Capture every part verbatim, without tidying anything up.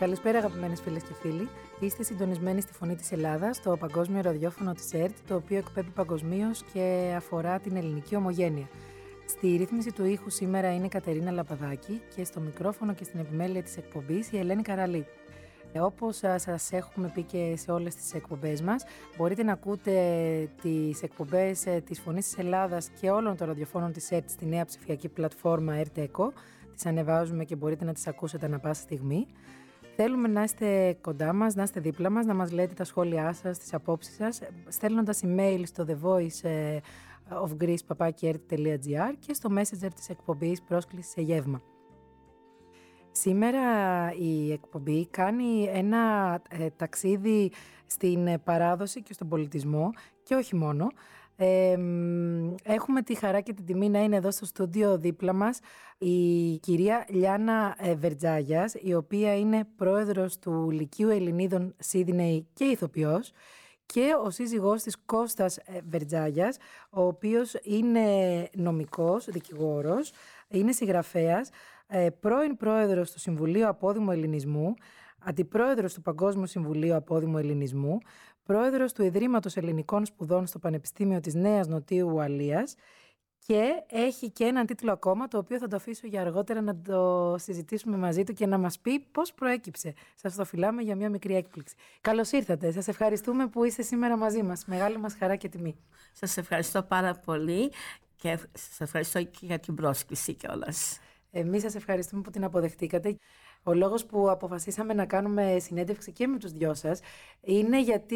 Καλησπέρα αγαπημένες φίλες και φίλοι. Είστε συντονισμένοι στη Φωνή της Ελλάδας, το παγκόσμιο ραδιόφωνο της ΕΡΤ, το οποίο εκπέμπει παγκοσμίως και αφορά την ελληνική ομογένεια. Στη ρύθμιση του ήχου σήμερα είναι η Κατερίνα Λαπαδάκη και στο μικρόφωνο και στην επιμέλεια της εκπομπής η Ελένη Καραλή. Όπως σας έχουμε πει και σε όλες τις εκπομπές μας, μπορείτε να ακούτε τις εκπομπές της Φωνής της Ελλάδας και όλων των ραδιοφώνων της ΕΡΤ στη νέα ψηφιακή πλατφόρμα ERTECO. Τις ανεβάζουμε και μπορείτε να τις ακούσετε ανά πάσα στιγμή. Θέλουμε να είστε κοντά μας, να είστε δίπλα μας, να μας λέτε τα σχόλιά σας, τις απόψεις σας, στέλνοντας email στο the voice of greece παπάκι ert τελεία gr και στο messenger της εκπομπής πρόσκληση σε γεύμα. Σήμερα η εκπομπή κάνει ένα ε, ταξίδι στην παράδοση και στον πολιτισμό και όχι μόνο. Ε, έχουμε τη χαρά και την τιμή να είναι εδώ στο στούντιο δίπλα μας η κυρία Λιάννα Βερτζάγιας, η οποία είναι πρόεδρος του Λυκείου Ελληνίδων Σίδνεϊ και ηθοποιός, και ο σύζυγός της Κώστας Βερτζάγιας, ο οποίος είναι νομικός, δικηγόρος, είναι συγγραφέας, πρώην πρόεδρος του Συμβουλίου Απόδημου Ελληνισμού, αντιπρόεδρος του Παγκόσμιου Συμβουλίου Απόδημου Ελληνισμού, πρόεδρος του Ιδρύματος Ελληνικών Σπουδών στο Πανεπιστήμιο της Νέας Νοτίου Ουαλίας, και έχει και έναν τίτλο ακόμα, το οποίο θα το αφήσω για αργότερα να το συζητήσουμε μαζί του και να μας πει πώς προέκυψε. Σας το φιλάμε για μια μικρή έκπληξη. Καλώς ήρθατε. Σας ευχαριστούμε που είστε σήμερα μαζί μας. Μεγάλη μας χαρά και τιμή. Σας ευχαριστώ πάρα πολύ και σας ευχαριστώ και για την πρόσκληση κιόλας. Εμείς σας ευχαριστούμε που την αποδεχτήκατε. Ο λόγος που αποφασίσαμε να κάνουμε συνέντευξη και με τους δυο σας είναι γιατί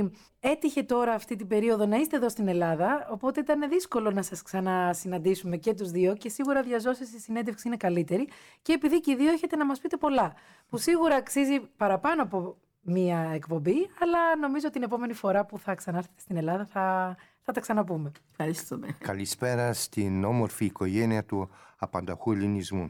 έτυχε τώρα αυτή την περίοδο να είστε εδώ στην Ελλάδα, οπότε ήταν δύσκολο να σας ξανασυναντήσουμε και τους δύο και σίγουρα διαζώσεις η συνέντευξη είναι καλύτερη, και επειδή και οι δύο έχετε να μας πείτε πολλά, που σίγουρα αξίζει παραπάνω από μία εκπομπή, αλλά νομίζω την επόμενη φορά που θα ξανάρθετε στην Ελλάδα θα, θα τα ξαναπούμε. Ευχαριστούμε. Καλησπέρα στην όμορφη οικογένεια του απανταχού ελληνισμού.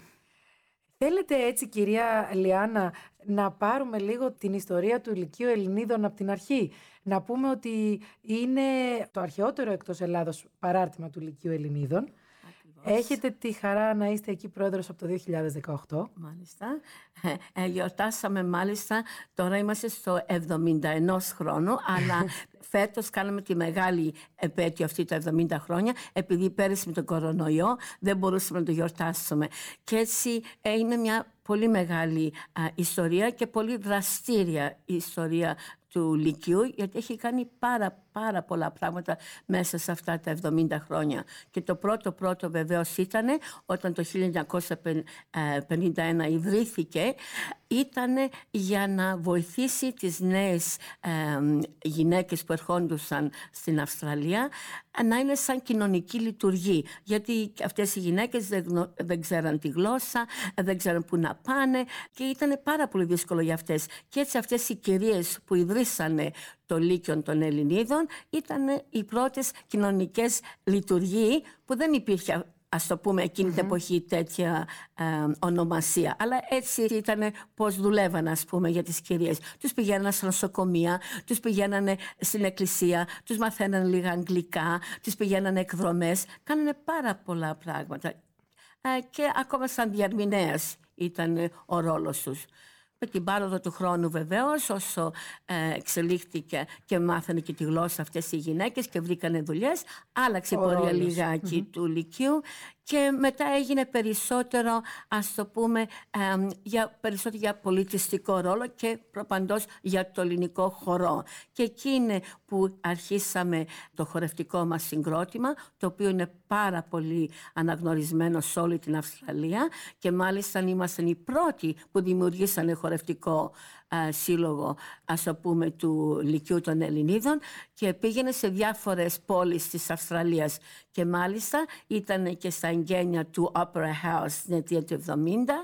Θέλετε έτσι, κυρία Λιάννα, να πάρουμε λίγο την ιστορία του Λυκείου Ελληνίδων από την αρχή? Να πούμε ότι είναι το αρχαιότερο εκτός Ελλάδος παράρτημα του Λυκείου Ελληνίδων. Ακριβώς. Έχετε τη χαρά να είστε εκεί πρόεδρος από το δύο χιλιάδες δεκαοκτώ. Μάλιστα. Ε, ε, γιορτάσαμε μάλιστα, τώρα είμαστε στο εβδομήντα ένα χρόνο, αλλά φέτος κάναμε τη μεγάλη επέτειο αυτή τα εβδομήντα χρόνια, επειδή πέρυσι με τον κορονοϊό δεν μπορούσαμε να το γιορτάσουμε. Και έτσι ε, είναι μια πολύ μεγάλη α, ιστορία και πολύ δραστήρια ιστορία του Λυκειού, γιατί έχει κάνει πάρα πάρα πολλά πράγματα μέσα σε αυτά τα εβδομήντα χρόνια. Και το πρώτο πρώτο βεβαίως ήταν όταν το χίλια εννιακόσια πενήντα ένα ιδρύθηκε, ήταν για να βοηθήσει τις νέες ε, γυναίκες που ερχόντουσαν στην Αυστραλία να είναι σαν κοινωνική λειτουργή, γιατί αυτές οι γυναίκες δεν, γνω, δεν ξέραν τη γλώσσα, δεν ξέραν που να πάνε και ήταν πάρα πολύ δύσκολο για αυτές. Και έτσι αυτές οι κυρίες που ιδρύσανε το Λύκειο των Ελληνίδων ήταν οι πρώτες κοινωνικές λειτουργοί, που δεν υπήρχε, ας το πούμε, εκείνη την mm-hmm. εποχή τέτοια ε, ονομασία. Αλλά έτσι ήταν πώς δουλεύαν, ας πούμε, για τις κυρίες. Τους πηγαίνανε στα νοσοκομεία, τους πηγαίνανε στην εκκλησία, τους μαθαίνανε λίγα αγγλικά, τους πηγαίνανε εκδρομές. Κάνανε πάρα πολλά πράγματα. Ε, και ακόμα σαν διαρμηνέας ήταν ο ρόλος τους. Με την πάροδο του χρόνου βεβαίως, όσο ε, εξελίχθηκε και μάθανε και τη γλώσσα αυτές οι γυναίκες και βρήκανε δουλειές, άλλαξε η πορεία λιγάκι mm-hmm. του Λυκείου και μετά έγινε περισσότερο, ας το πούμε, ε, για, περισσότερο για πολιτιστικό ρόλο και προπαντός για το ελληνικό χορό. Και εκεί είναι που αρχίσαμε το χορευτικό μας συγκρότημα, το οποίο είναι πάρα πολύ αναγνωρισμένο σε όλη την Αυστραλία, και μάλιστα ήμασταν οι πρώτοι που δημιουργήσανε χορευτικό α, σύλλογο, ας το πούμε, του Λυκείου των Ελληνίδων, και πήγαινε σε διάφορες πόλεις της Αυστραλίας, και μάλιστα ήταν και στα εγγένεια του Opera House στην αιτία του εβδομήντα.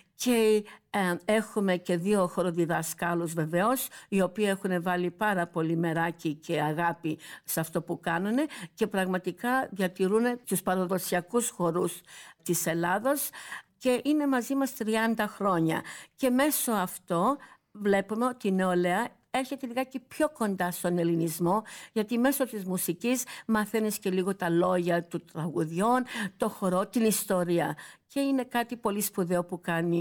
Και ε, έχουμε και δύο χοροδιδασκάλους βεβαίως, οι οποίοι έχουν βάλει πάρα πολύ μεράκι και αγάπη σε αυτό που κάνουν και πραγματικά διατηρούν τους παραδοσιακούς χορούς της Ελλάδος, και είναι μαζί μας τριάντα χρόνια. Και μέσω αυτό βλέπουμε ότι η νεολαία έρχεται λιγάκι πιο κοντά στον ελληνισμό, γιατί μέσω της μουσικής μαθαίνεις και λίγο τα λόγια του τραγουδιών, το χορό, την ιστορία. Και είναι κάτι πολύ σπουδαίο που κάνει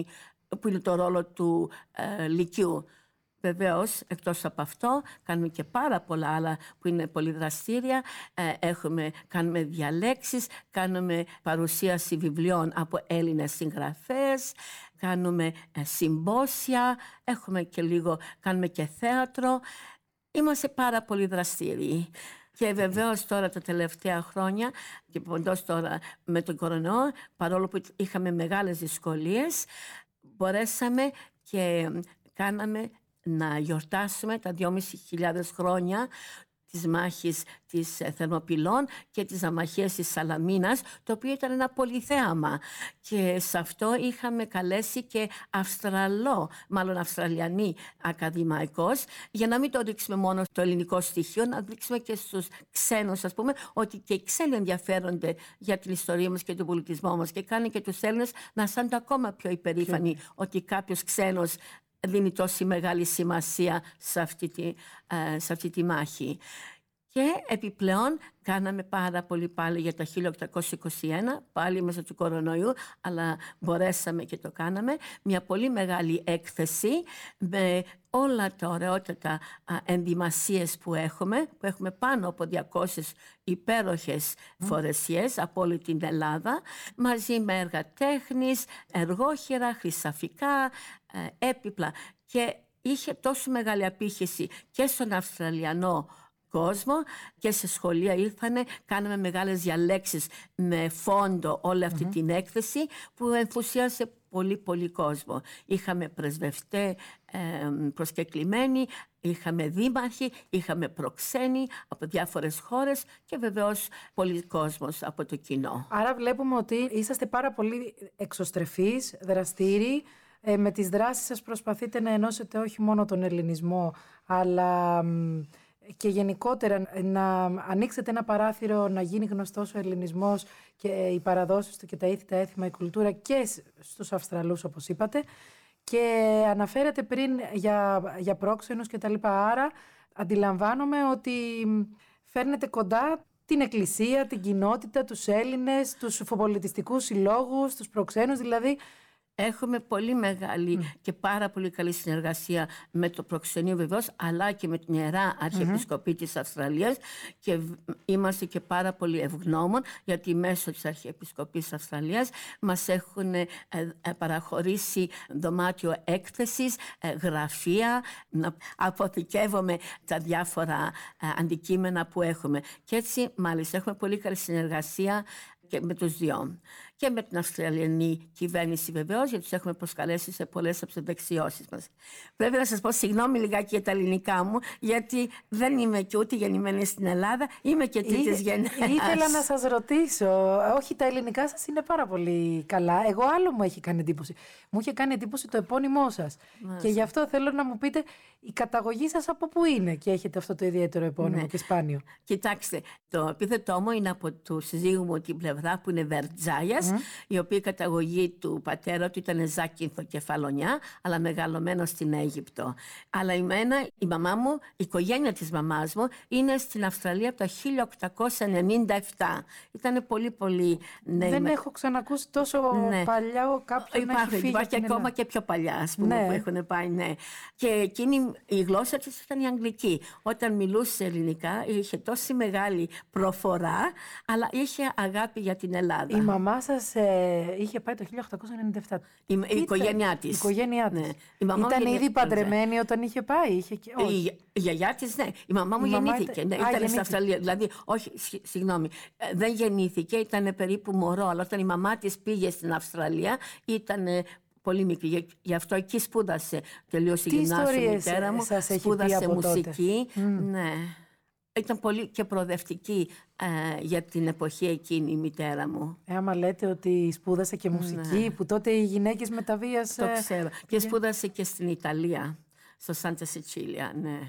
που είναι το ρόλο του ε, Λυκειού. Βεβαίως, εκτός από αυτό, κάνουμε και πάρα πολλά άλλα που είναι πολύ δραστήρια. Ε, έχουμε, κάνουμε διαλέξεις, κάνουμε παρουσίαση βιβλίων από Έλληνες συγγραφές, κάνουμε ε, συμπόσια, έχουμε και λίγο, κάνουμε και θέατρο. Είμαστε πάρα πολύ δραστήριοι. Και βεβαίως τώρα τα τελευταία χρόνια, και ποντός τώρα με τον κορονοϊό, παρόλο που είχαμε μεγάλες δυσκολίες, μπορέσαμε και κάναμε να γιορτάσουμε τα δυόμισι χιλιάδες χρόνια της μάχης της Θερμοπυλών και της αμαχίας της Σαλαμίνας, το οποίο ήταν ένα πολυθέαμα. Και σε αυτό είχαμε καλέσει και Αυστραλό, μάλλον Αυστραλιανή ακαδημαϊκός, για να μην το δείξουμε μόνο στο ελληνικό στοιχείο, να δείξουμε και στους ξένους, ας πούμε, ότι και οι ξένοι ενδιαφέρονται για την ιστορία μας και τον πολιτισμό μας και κάνει και τους Έλληνες να αισθάνονται ακόμα πιο υπερήφανοι και... ότι κάποιος ξένος δίνει τόση μεγάλη σημασία σε αυτή τη, σε αυτή τη μάχη. Και επιπλέον κάναμε πάρα πολύ πάλι για το χίλια οκτακόσια είκοσι ένα, πάλι μέσα του κορονοϊού, αλλά μπορέσαμε και το κάναμε, μια πολύ μεγάλη έκθεση με όλα τα ωραιότατα ενδυμασίες που έχουμε, που έχουμε πάνω από διακόσιες υπέροχες mm. φορεσιές από όλη την Ελλάδα, μαζί με έργα τέχνης, εργόχειρα, χρυσαφικά, έπιπλα. Και είχε τόσο μεγάλη απήχηση και στον Αυστραλιανό κόσμο και σε σχολεία ήρθανε, κάναμε μεγάλες διαλέξεις με φόντο όλη αυτή mm-hmm. την έκθεση που ενθουσίασε πολύ πολύ κόσμο. Είχαμε πρεσβευτέ ε, προσκεκλημένοι, είχαμε δήμαρχοι, είχαμε προξένοι από διάφορες χώρες και βεβαίως πολλοί κόσμος από το κοινό. Άρα βλέπουμε ότι είσαστε πάρα πολύ εξωστρεφείς, δραστήριοι. Ε, με τις δράσεις σας προσπαθείτε να ενώσετε όχι μόνο τον ελληνισμό, αλλά και γενικότερα να ανοίξετε ένα παράθυρο, να γίνει γνωστός ο ελληνισμός και οι παραδόσεις του και τα ήθη, τα έθιμα, η κουλτούρα και στους Αυστραλούς, όπως είπατε. Και αναφέρατε πριν για, για πρόξενους και τα λοιπά. Άρα αντιλαμβάνομαι ότι φέρνετε κοντά την εκκλησία, την κοινότητα, τους Έλληνες, τους πολιτιστικούς συλλόγους, τους προξένους, δηλαδή... Έχουμε πολύ μεγάλη mm. και πάρα πολύ καλή συνεργασία με το προξενείο βεβαίως, αλλά και με την Ιερά Αρχιεπισκοπή mm-hmm. της Αυστραλίας και είμαστε και πάρα πολύ ευγνώμων γιατί μέσω της Αρχιεπισκοπής της Αυστραλίας μας έχουν ε, ε, παραχωρήσει δωμάτιο έκθεσης, ε, γραφεία, να αποθηκεύουμε τα διάφορα ε, αντικείμενα που έχουμε. Και έτσι μάλιστα έχουμε πολύ καλή συνεργασία και με τους δυο. Και με την Αυστραλιανή κυβέρνηση βεβαίως, γιατί τους έχουμε προσκαλέσει σε πολλές από τις δεξιώσεις μας. Πρέπει να σας πω συγγνώμη λιγάκι για τα ελληνικά μου, γιατί δεν είμαι και ούτε γεννημένη στην Ελλάδα, είμαι και τρίτης γενιάς. Ήθελα να σας ρωτήσω, όχι τα ελληνικά σας είναι πάρα πολύ καλά. Εγώ άλλο μου έχει κάνει εντύπωση. Μου είχε κάνει εντύπωση το επώνυμό σας. Μάλιστα. Και γι' αυτό θέλω να μου πείτε η καταγωγή σας από πού είναι και έχετε αυτό το ιδιαίτερο επώνυμο ναι. και σπάνιο. Κοιτάξτε, το επίθετό μου είναι από του συζύγου μου την πλευρά που είναι Βερτζάιας, Mm. η οποία καταγωγή του πατέρα του ήταν Ζάκυνθο Κεφαλονιά, αλλά μεγαλωμένο στην Αίγυπτο. Αλλά εμένα, η μαμά μου, η οικογένεια της μαμάς μου είναι στην Αυστραλία από το χίλια οκτακόσια ενενήντα επτά. Ήταν πολύ πολύ νέοι. Δεν με... έχω ξανακούσει τόσο ναι. παλιά κάποιον να έχει φύγει. Υπάρχει ακόμα και πιο παλιά, ας πούμε, ναι. που έχουν πάει, ναι. Και εκείνη η γλώσσα της ήταν η αγγλική. Όταν μιλούσε ελληνικά, είχε τόση μεγάλη προφορά, αλλά είχε αγάπη για την Ελλάδα. Η μαμά σας Ε, είχε πάει το χίλια οκτακόσια ενενήντα επτά. Η, η οικογένειά της. Η οικογένειά της. Ναι. Η μαμά ήταν γεννή... ήδη παντρεμένη ναι. όταν είχε πάει. Είχε και... Η, η γιαγιά της, ναι. Η μαμά μου η γεννήθηκε. Ήταν, ναι, ήταν στην Αυστραλία. Δηλαδή, όχι, συγγνώμη, δεν γεννήθηκε, ήταν περίπου μωρό. Αλλά όταν η μαμά της πήγε στην Αυστραλία, ήταν πολύ μικρή. Γι' αυτό εκεί σπούδασε. Τελείωσε γυμνάσιο η μητέρα μου. Σπούδασε μουσική. Mm. Ναι. Ήταν πολύ και προοδευτική ε, για την εποχή εκείνη η μητέρα μου. Ε, άμα λέτε ότι σπούδασε και μουσική, ναι. που τότε οι γυναίκες με τα βίας... Το ξέρω. Και σπούδασε και στην Ιταλία, στο Σάντα Σιτσίλια, ναι.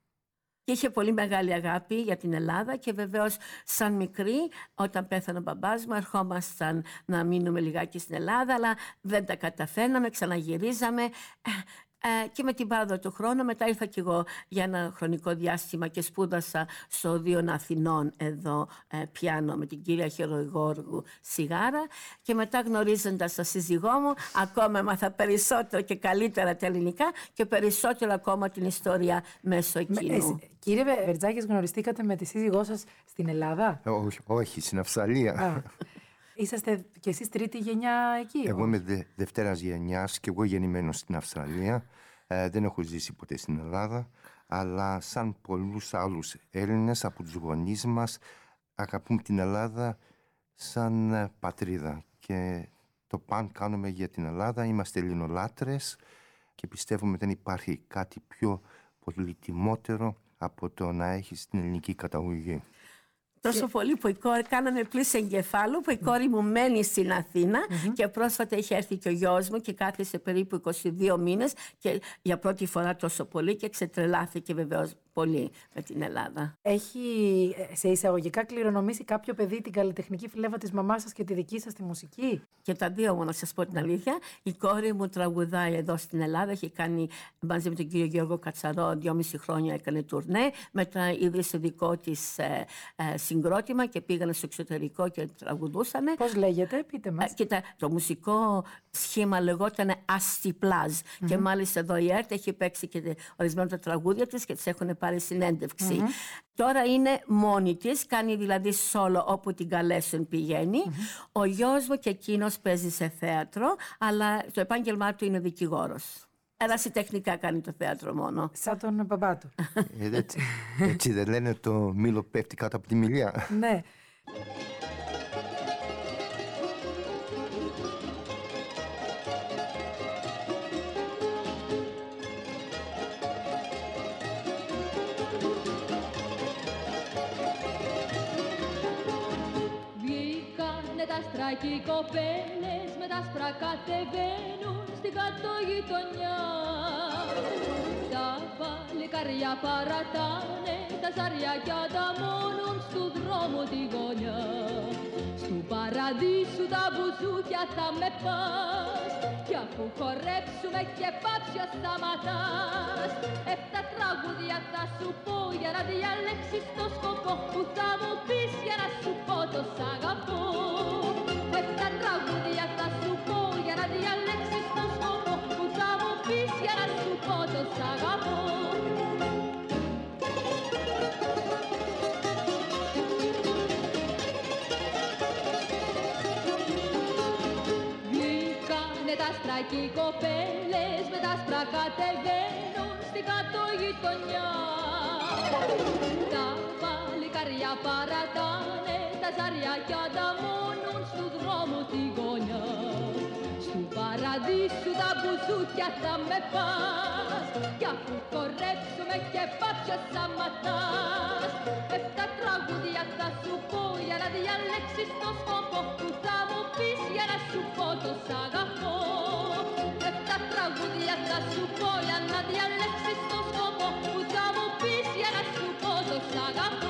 Και είχε πολύ μεγάλη αγάπη για την Ελλάδα και βεβαίως σαν μικρή, όταν πέθανε ο μπαμπάς μου, ερχόμασταν να μείνουμε λιγάκι στην Ελλάδα, αλλά δεν τα καταφέρναμε, ξαναγυρίζαμε. Ε, και με την πάροδο του χρόνου μετά ήρθα κι εγώ για ένα χρονικό διάστημα και σπούδασα στο Οδείο Αθηνών εδώ ε, πιάνο με την κυρία Χεροϊγόργου Σιγάρα, και μετά γνωρίζοντας τον σύζυγό μου ακόμα έμαθα περισσότερο και καλύτερα τα ελληνικά και περισσότερο ακόμα την ιστορία μέσω εκείνου. Ε, κύριε Βερτζάκης, γνωριστήκατε με τη σύζυγό σας στην Ελλάδα? Όχι, όχι, στην Αυστραλία. Α, είσαστε κι εσείς τρίτη γενιά εκεί? Εγώ είμαι δε, δευτέρας γενιάς και εγώ γεννημένος στην Αυστραλία. Ε, δεν έχω ζήσει ποτέ στην Ελλάδα, αλλά σαν πολλούς άλλους Έλληνες από τους γονείς μας αγαπούμε την Ελλάδα σαν ε, πατρίδα και το παν κάνουμε για την Ελλάδα. Είμαστε ελληνολάτρες και πιστεύουμε δεν υπάρχει κάτι πιο πολυτιμότερο από το να έχεις την ελληνική καταγωγή. Τόσο πολύ που η κόρη, κάναμε πλήση εγκεφάλου, που η κόρη μου μένει στην Αθήνα mm-hmm. και πρόσφατα είχε έρθει και ο γιος μου και κάθισε περίπου είκοσι δύο μήνες και για πρώτη φορά τόσο πολύ και ξετρελάθηκε βεβαίως πολύ με την Ελλάδα. Έχει σε εισαγωγικά κληρονομήσει κάποιο παιδί την καλλιτεχνική φλέβα της μαμάς σας και τη δική σας τη μουσική? Και τα δύο μου, να σας πω την αλήθεια. Η κόρη μου τραγουδάει εδώ στην Ελλάδα. Έχει κάνει μαζί με τον κύριο Γιώργο Κατσαρό δυόμιση χρόνια έκανε τουρνέ. Μετά ίδρυσε δικό της ε, ε, συγκρότημα και πήγανε στο εξωτερικό και τραγουδούσανε. Πώς λέγεται, πείτε μας. Ε, κοίτα, το μουσικό σχήμα λεγόταν Αστιπλάζ. Mm-hmm. Και μάλιστα εδώ η ΕΡΤ έχει παίξει και ορισμένα τα τραγούδια της και τις έχουν πάρει συνέντευξη. Mm-hmm. Τώρα είναι μόνη της, κάνει δηλαδή solo όπου την καλέσουν πηγαίνει. Mm-hmm. Ο γιος μου και εκείνος παίζει σε θέατρο, αλλά το επάγγελμά του είναι δικηγόρος. Ερασιτεχνικά κάνει το θέατρο μόνο. Σαν τον μπαμπά του. ε, έτσι, έτσι δεν λένε το μήλο πέφτει κάτω από τη μιλιά? Ναι. Τα άστρα και οι κοπέλες με τα άστρα κατεβαίνουν στην κάτω γειτονιά. Τα παλικάρια παρατάνε, τα ζάρια κι ανταμώνουν στου δρόμου τη γωνιά. Στου παραδείσου τα μπουζούκια θα με πας κι αφού χορέψουμε και πάψια σταματάς. Εφτά τραγούδια θα σου πω για να διαλέξεις το σκοπό που θα μου πεις για να σου πω το σ' αγαπώ. Εφτά τραγούδια θα σου πω για να διαλέξεις το σκοπό που θα μου πεις για να σου πω το σ' αγαπώ. Βγήκανε τα άστρα και οι κοπέλες με τα άστρα κατεβαίνουν στην κάτω γειτονιά. Τα παλικάρια παρατάνε, τα ζάρια κι ανταμώνουν στου δρόμου τη γωνιά. Στου παραδείσου τα μπουζούκια θα με πας κι αφού χορέψουμε και πάψια σταματάς. Εφτά τραγούδια θα σου πω για να διαλέξεις το σκοπό που θα μου πεις για να σου πω το σ' αγαπώ. Εφτά τραγούδια θα σου πω για να διαλέξεις το σκοπό που θα μου πεις για να σου πω το σ' αγαπώ.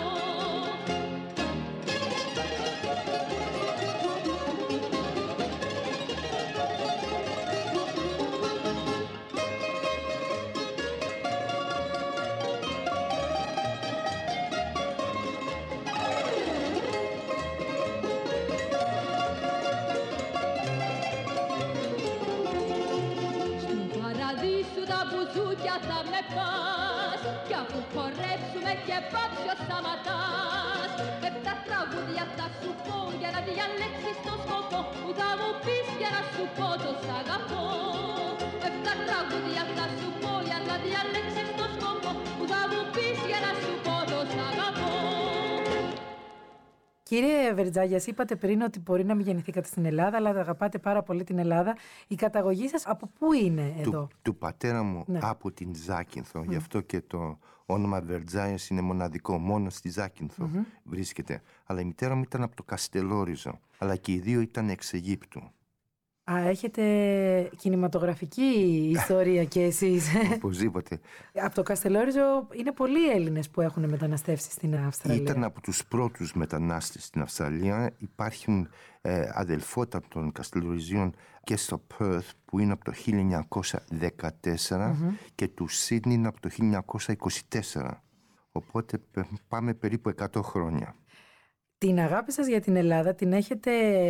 Θα με πας κι αφού χορέψουμε και πάψιο σταματάς. Εφτά τραγούδια θα σου πω για να διαλέξεις το σκοπό που θα μου πεις για να σου πω το σ' αγαπώ. Εφτά τραγούδια θα σου πω για να διαλέξεις το σκοπό που θα μου πεις για να σου πω το σ' αγαπώ. Κύριε Βερτζάγιας, είπατε πριν ότι μπορεί να μην γεννηθήκατε στην Ελλάδα, αλλά αγαπάτε πάρα πολύ την Ελλάδα. Η καταγωγή σας από πού είναι εδώ? Του, του πατέρα μου, ναι, από την Ζάκυνθο. Mm. Γι' αυτό και το όνομα Βερτζάγιας είναι μοναδικό. Μόνο στη Ζάκυνθο mm-hmm. βρίσκεται. Αλλά η μητέρα μου ήταν από το Καστελόριζο. Αλλά και οι δύο ήταν εξ Αιγύπτου. Α, έχετε κινηματογραφική ιστορία κι εσείς. Οπωσδήποτε. Από το Καστελόριζο είναι πολλοί Έλληνες που έχουν μεταναστεύσει στην Αυστραλία. Ήταν από τους πρώτους μετανάστες στην Αυστραλία. Υπάρχουν ε, αδελφότα των Καστελοριζίων και στο Πέρθ που είναι από το χίλια εννιακόσια δεκατέσσερα mm-hmm. και του Σίδνη είναι από το χίλια εννιακόσια είκοσι τέσσερα. Οπότε πάμε περίπου εκατό χρόνια. Την αγάπη σας για την Ελλάδα την έχετε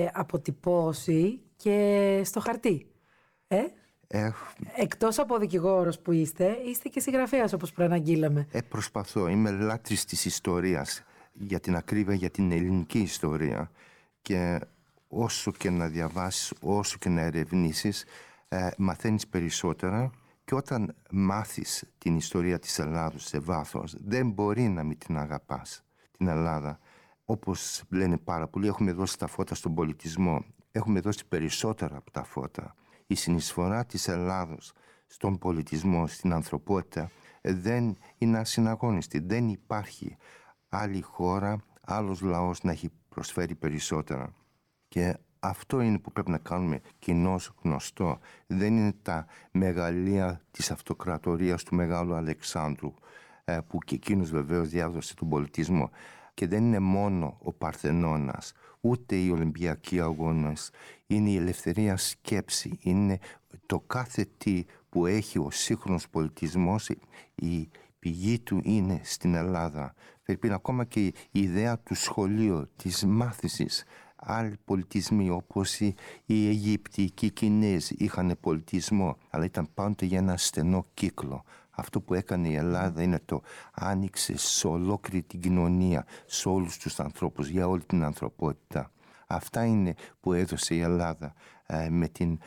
αποτυπώσει και στο χαρτί. Ε? Ε, Εκτός από δικηγόρος που είστε, είστε και συγγραφέας όπως προαναγγείλαμε. Ε, προσπαθώ. Είμαι λάτρης της ιστορίας. Για την ακρίβεια, για την ελληνική ιστορία. Και όσο και να διαβάσεις, όσο και να ερευνήσεις, ε, μαθαίνεις περισσότερα. Και όταν μάθεις την ιστορία της Ελλάδος σε βάθος, δεν μπορεί να μην την αγαπάς την Ελλάδα. Όπως λένε πάρα πολλοί, έχουμε δώσει τα φώτα στον πολιτισμό. Έχουμε δώσει περισσότερα από τα φώτα. Η συνεισφορά της Ελλάδος στον πολιτισμό, στην ανθρωπότητα, δεν είναι ασυναγώνιστη. Δεν υπάρχει άλλη χώρα, άλλος λαός να έχει προσφέρει περισσότερα. Και αυτό είναι που πρέπει να κάνουμε κοινώς γνωστό. Δεν είναι τα μεγαλεία της αυτοκρατορίας του Μεγάλου Αλεξάνδρου, που και εκείνος βεβαίως διάδωσε τον πολιτισμό. Και δεν είναι μόνο ο Παρθενώνας, ούτε οι Ολυμπιακοί αγώνες. Είναι η ελευθερία σκέψη, είναι το κάθε τι που έχει ο σύγχρονος πολιτισμός, η πηγή του είναι στην Ελλάδα. Πρέπει ακόμα και η ιδέα του σχολείου, της μάθησης. Άλλοι πολιτισμοί όπως οι, οι Αιγύπτιοι και οι Κινέζοι είχαν πολιτισμό, αλλά ήταν πάντοτε για ένα στενό κύκλο. Αυτό που έκανε η Ελλάδα είναι το άνοιξε σε ολόκληρη την κοινωνία, σε όλους τους ανθρώπους, για όλη την ανθρωπότητα. Αυτά είναι που έδωσε η Ελλάδα ε, με την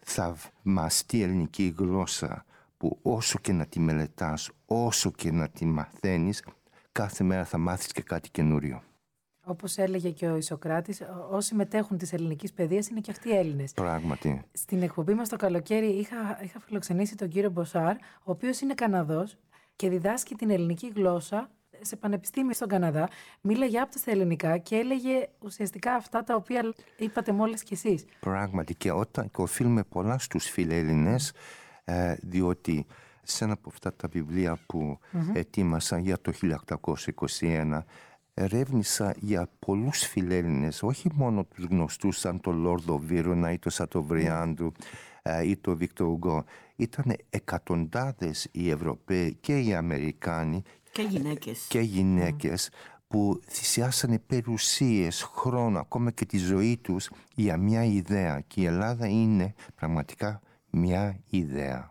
θαυμαστή ελληνική γλώσσα, που όσο και να τη μελετάς, όσο και να τη μαθαίνεις, κάθε μέρα θα μάθεις και κάτι καινούριο. Όπως έλεγε και ο Ισοκράτης, όσοι μετέχουν της ελληνικής παιδείας είναι και αυτοί οι Έλληνες. Πράγματι. Στην εκπομπή μας το καλοκαίρι είχα, είχα φιλοξενήσει τον κύριο Μποσάρ, ο οποίος είναι Καναδός και διδάσκει την ελληνική γλώσσα σε πανεπιστήμιο στον Καναδά. Μίλαγε άπτα στα ελληνικά και έλεγε ουσιαστικά αυτά τα οποία είπατε μόλις κι εσείς. Πράγματι, και όταν και οφείλουμε πολλά στους φιλέλληνες, ε, διότι σε ένα από αυτά τα βιβλία που mm-hmm. ετοίμασα για το χίλια οκτακόσια είκοσι ένα, ερεύνησα για πολλούς φιλέλληνες, όχι μόνο τους γνωστούς σαν τον Λόρδο Βίρονα ή τον Σατοβριάντου mm. ή τον Βίκτορ Ουγκό. Ήταν εκατοντάδες οι Ευρωπαίοι και οι Αμερικάνοι και γυναίκες, και γυναίκες mm. που θυσιάσανε περιουσίες, χρόνο, ακόμα και τη ζωή τους για μια ιδέα. Και η Ελλάδα είναι πραγματικά μια ιδέα.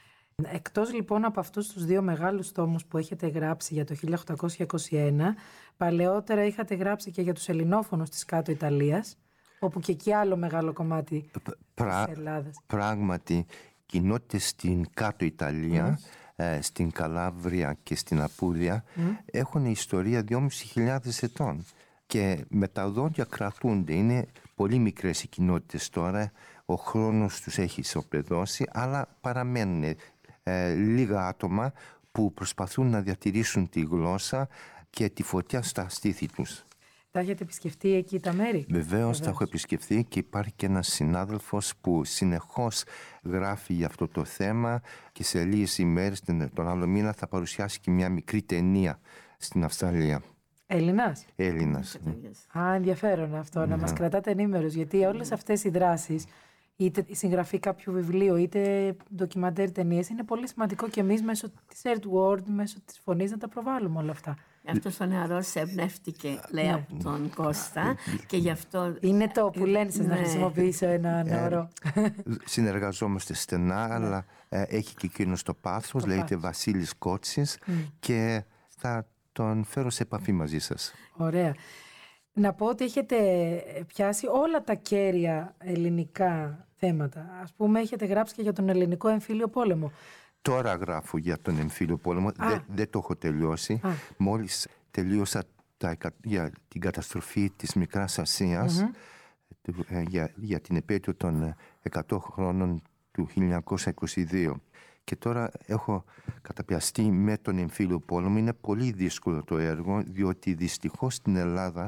Εκτός λοιπόν από αυτούς τους δύο μεγάλους τόμους που έχετε γράψει για το χίλια οκτακόσια είκοσι ένα, παλαιότερα είχατε γράψει και για τους ελληνόφωνους της Κάτω Ιταλίας, όπου και εκεί άλλο μεγάλο κομμάτι Πρα... της Ελλάδας. Πράγματι, κοινότητες στην Κάτω Ιταλία, mm. ε, στην Καλάβρια και στην Απούλια, mm. έχουν ιστορία δυόμισι χιλιάδες ετών και με τα δόντια κρατούνται. Είναι πολύ μικρές οι κοινότητες τώρα, ο χρόνος τους έχει ισοπεδώσει, αλλά παραμένουν ε, λίγα άτομα που προσπαθούν να διατηρήσουν τη γλώσσα και τη φωτιά στα στήθη τους. Τα έχετε επισκεφτεί εκεί τα μέρη? Βεβαίως τα έχω επισκεφθεί και υπάρχει και ένας συνάδελφος που συνεχώς γράφει για αυτό το θέμα και σε λίγες ημέρες τον άλλο μήνα θα παρουσιάσει και μια μικρή ταινία στην Αυστραλία. Έλληνας? Έλληνας. Α, ενδιαφέρον αυτό, να, να μας κρατάτε ενήμερους, γιατί όλες αυτές οι δράσεις, είτε η συγγραφή κάποιου βιβλίου, είτε ντοκιμαντέρ ταινίες, είναι πολύ σημαντικό και εμείς μέσω της Earth World, μέσω της φωνής να τα προβάλλουμε όλα αυτά. Αυτός ο νεαρός εμπνεύστηκε, λέει, ναι. από τον Κώστα και γι' αυτό... Είναι το που λένε σας, ναι. να χρησιμοποιήσω ένα νεαρό. Συνεργαζόμαστε στενά, ναι. αλλά ε, έχει και εκείνος το πάθος, το λέγεται πάθος. Βασίλης Κότσης mm. και θα τον φέρω σε επαφή μαζί σας. Ωραία. Να πω ότι έχετε πιάσει όλα τα κέρια ελληνικά θέματα. Ας πούμε, έχετε γράψει και για τον ελληνικό εμφύλιο πόλεμο. Τώρα γράφω για τον εμφύλιο πόλεμο. Δεν δε το έχω τελειώσει. Α. Μόλις τελείωσα τα, για την καταστροφή της Μικράς Ασίας, mm-hmm. για, για την επέτειο των εκατό χρόνων του χίλια εννιακόσια είκοσι δύο. Και τώρα έχω καταπιαστεί με τον εμφύλιο πόλεμο. Είναι πολύ δύσκολο το έργο, διότι δυστυχώς στην Ελλάδα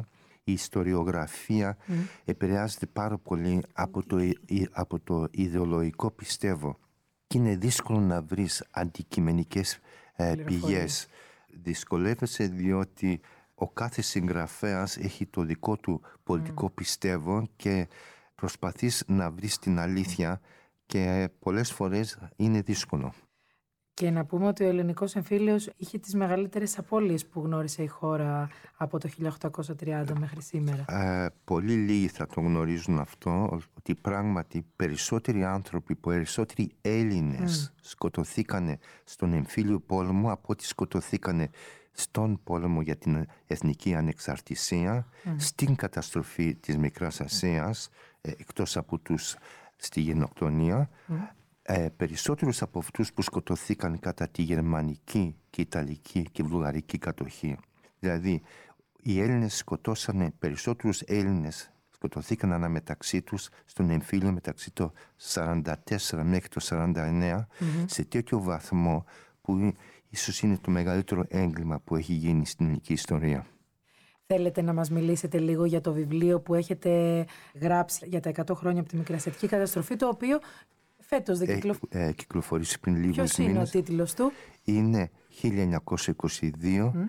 η ιστοριογραφία mm. επηρεάζεται πάρα πολύ από το, από το ιδεολογικό πιστεύω και είναι δύσκολο να βρεις αντικειμενικές ε, πηγές. Δυσκολεύεσαι διότι ο κάθε συγγραφέας έχει το δικό του πολιτικό mm. πιστεύω και προσπαθείς να βρεις την αλήθεια και πολλές φορές είναι δύσκολο. Και να πούμε ότι ο ελληνικός εμφύλιος είχε τις μεγαλύτερες απώλειες που γνώρισε η χώρα από το χίλια οκτακόσια τριάντα μέχρι σήμερα. Ε, πολύ λίγοι θα το γνωρίζουν αυτό, ότι πράγματι περισσότεροι άνθρωποι, περισσότεροι Έλληνες mm. σκοτωθήκανε στον εμφύλιο πόλεμο από ότι σκοτωθήκανε στον πόλεμο για την εθνική ανεξαρτησία, mm. στην καταστροφή της Μικράς Ασίας, ε, εκτός από τους στη γενοκτονία. Mm. Ε, περισσότερους από αυτούς που σκοτωθήκαν κατά τη γερμανική και ιταλική και βουλγαρική κατοχή. Δηλαδή, οι Έλληνες σκοτώσανε, περισσότερους Έλληνες σκοτωθήκαν αναμεταξύ τους στον εμφύλιο μεταξύ το σαράντα τέσσερα μέχρι το σαράντα εννέα mm-hmm. σε τέτοιο βαθμό που ίσως είναι το μεγαλύτερο έγκλημα που έχει γίνει στην ελληνική ιστορία. Θέλετε να μας μιλήσετε λίγο για το βιβλίο που έχετε γράψει για τα εκατό χρόνια από τη Μικρασιατική καταστροφή, το οποίο φέτος δεν κυκλοφορήσει. Ε, ε, κυκλοφορήσει πριν λίγους μήνες. Ποιος είναι ο τίτλος του? Είναι χίλια εννιακόσια είκοσι δύο, mm.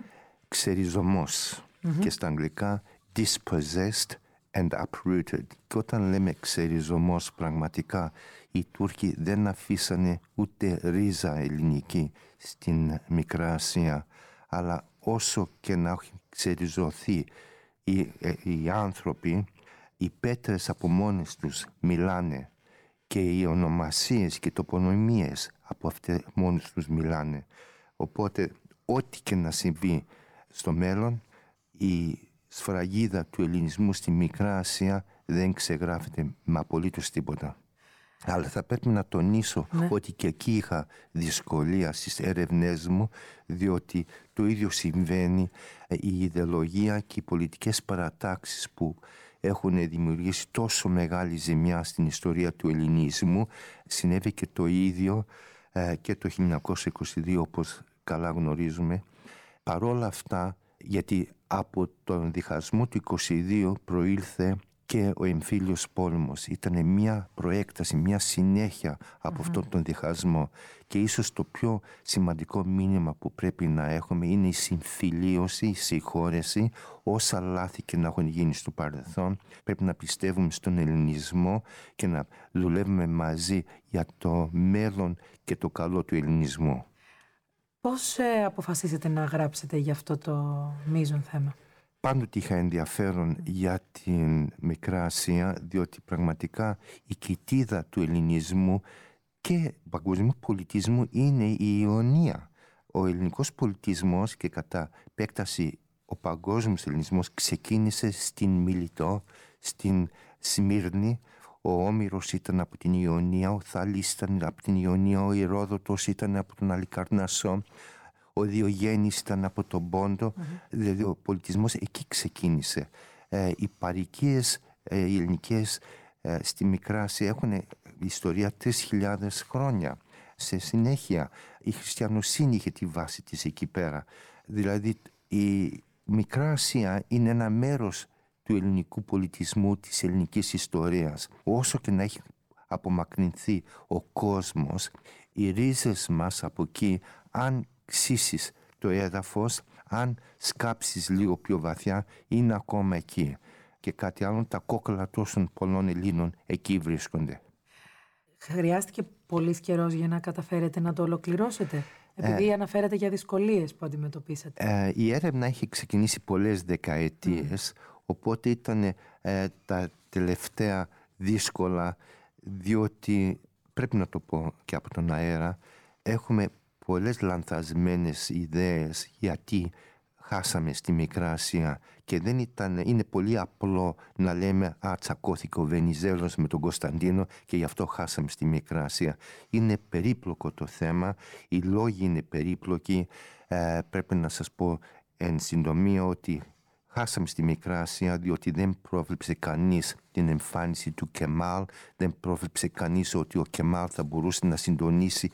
Ξεριζωμός mm-hmm. και στα αγγλικά Dispossessed and Uprooted. Και όταν λέμε ξεριζωμός, πραγματικά οι Τούρκοι δεν αφήσανε ούτε ρίζα ελληνική στην Μικρά Ασία, αλλά όσο και να έχει ξεριζωθεί οι, ε, οι άνθρωποι, οι πέτρες από μόνες τους μιλάνε και οι ονομασίες και τοπονομίες από αυτές μόνες τους μιλάνε. Οπότε ό,τι και να συμβεί στο μέλλον, η σφραγίδα του ελληνισμού στη Μικρά Ασία δεν ξεγράφεται με απολύτως τίποτα. Αλλά θα πρέπει να τονίσω ναι. ότι και εκεί είχα δυσκολία στις έρευνές μου, διότι το ίδιο συμβαίνει, η ιδεολογία και οι πολιτικές παρατάξεις που έχουν δημιουργήσει τόσο μεγάλη ζημιά στην ιστορία του ελληνισμού. Συνέβη και το ίδιο ε, και το χίλια εννιακόσια είκοσι δύο, όπως καλά γνωρίζουμε. Παρόλα αυτά, γιατί από τον διχασμό του είκοσι δύο προήλθε και ο εμφύλιος πόλεμος. Ήταν μια προέκταση, μια συνέχεια από mm-hmm. αυτόν τον διχασμό. Και ίσως το πιο σημαντικό μήνυμα που πρέπει να έχουμε είναι η συμφιλίωση, η συγχώρεση. Όσα λάθη και να έχουν γίνει στο παρελθόν, πρέπει να πιστεύουμε στον ελληνισμό και να δουλεύουμε μαζί για το μέλλον και το καλό του ελληνισμού. Πώς ε, αποφασίσετε να γράψετε για αυτό το μείζον θέμα? Πάντοτε είχα ενδιαφέρον για την Μικρά Ασία, διότι πραγματικά η κοιτίδα του ελληνισμού και παγκοσμίου πολιτισμού είναι η Ιωνία. Ο ελληνικός πολιτισμός και κατά επέκταση ο παγκόσμιος ελληνισμός ξεκίνησε στην Μιλητό, στην Σμύρνη. Ο Όμηρος ήταν από την Ιωνία, ο Θάλης ήταν από την Ιωνία, ο Ηρόδοτος ήταν από τον Αλικαρνασσό, ο Διογέννης ήταν από τον Πόντο. Mm-hmm. Δηλαδή ο πολιτισμός εκεί ξεκίνησε. Ε, οι παροικίες ε, οι ελληνικές ε, στη Μικρά Ασία έχουν ιστορία τρεις χιλιάδες χρόνια. Σε συνέχεια η χριστιανοσύνη είχε τη βάση της εκεί πέρα. Δηλαδή η Μικρά Ασία είναι ένα μέρος του ελληνικού πολιτισμού, της ελληνικής ιστορίας. Όσο και να έχει απομακρυνθεί ο κόσμος, οι ρίζες μας από εκεί, αν ξύσεις το έδαφος, αν σκάψεις λίγο πιο βαθιά, είναι ακόμα εκεί. Και κάτι άλλο, τα κόκκαλα τόσων πολλών Ελλήνων εκεί βρίσκονται. Χρειάστηκε πολύς καιρός για να καταφέρετε να το ολοκληρώσετε, επειδή ε, αναφέρατε για δυσκολίες που αντιμετωπίσατε? Ε, η έρευνα έχει ξεκινήσει πολλές δεκαετίες, mm. οπότε ήταν ε, τα τελευταία δύσκολα, διότι πρέπει να το πω και από τον αέρα, έχουμε πολλές λανθασμένες ιδέες γιατί χάσαμε στη Μικρά Ασία και δεν ήταν, είναι πολύ απλό να λέμε «Α, τσακώθηκε ο Βενιζέλος με τον Κωνσταντίνο και γι' αυτό χάσαμε στη Μικρά Ασία». Είναι περίπλοκο το θέμα, οι λόγοι είναι περίπλοκοι. Ε, πρέπει να σας πω εν συντομία ότι χάσαμε στη Μικρά Ασία διότι δεν πρόβλεψε κανείς την εμφάνιση του Κεμάλ, δεν πρόβλεψε κανείς ότι ο Κεμάλ θα μπορούσε να συντονίσει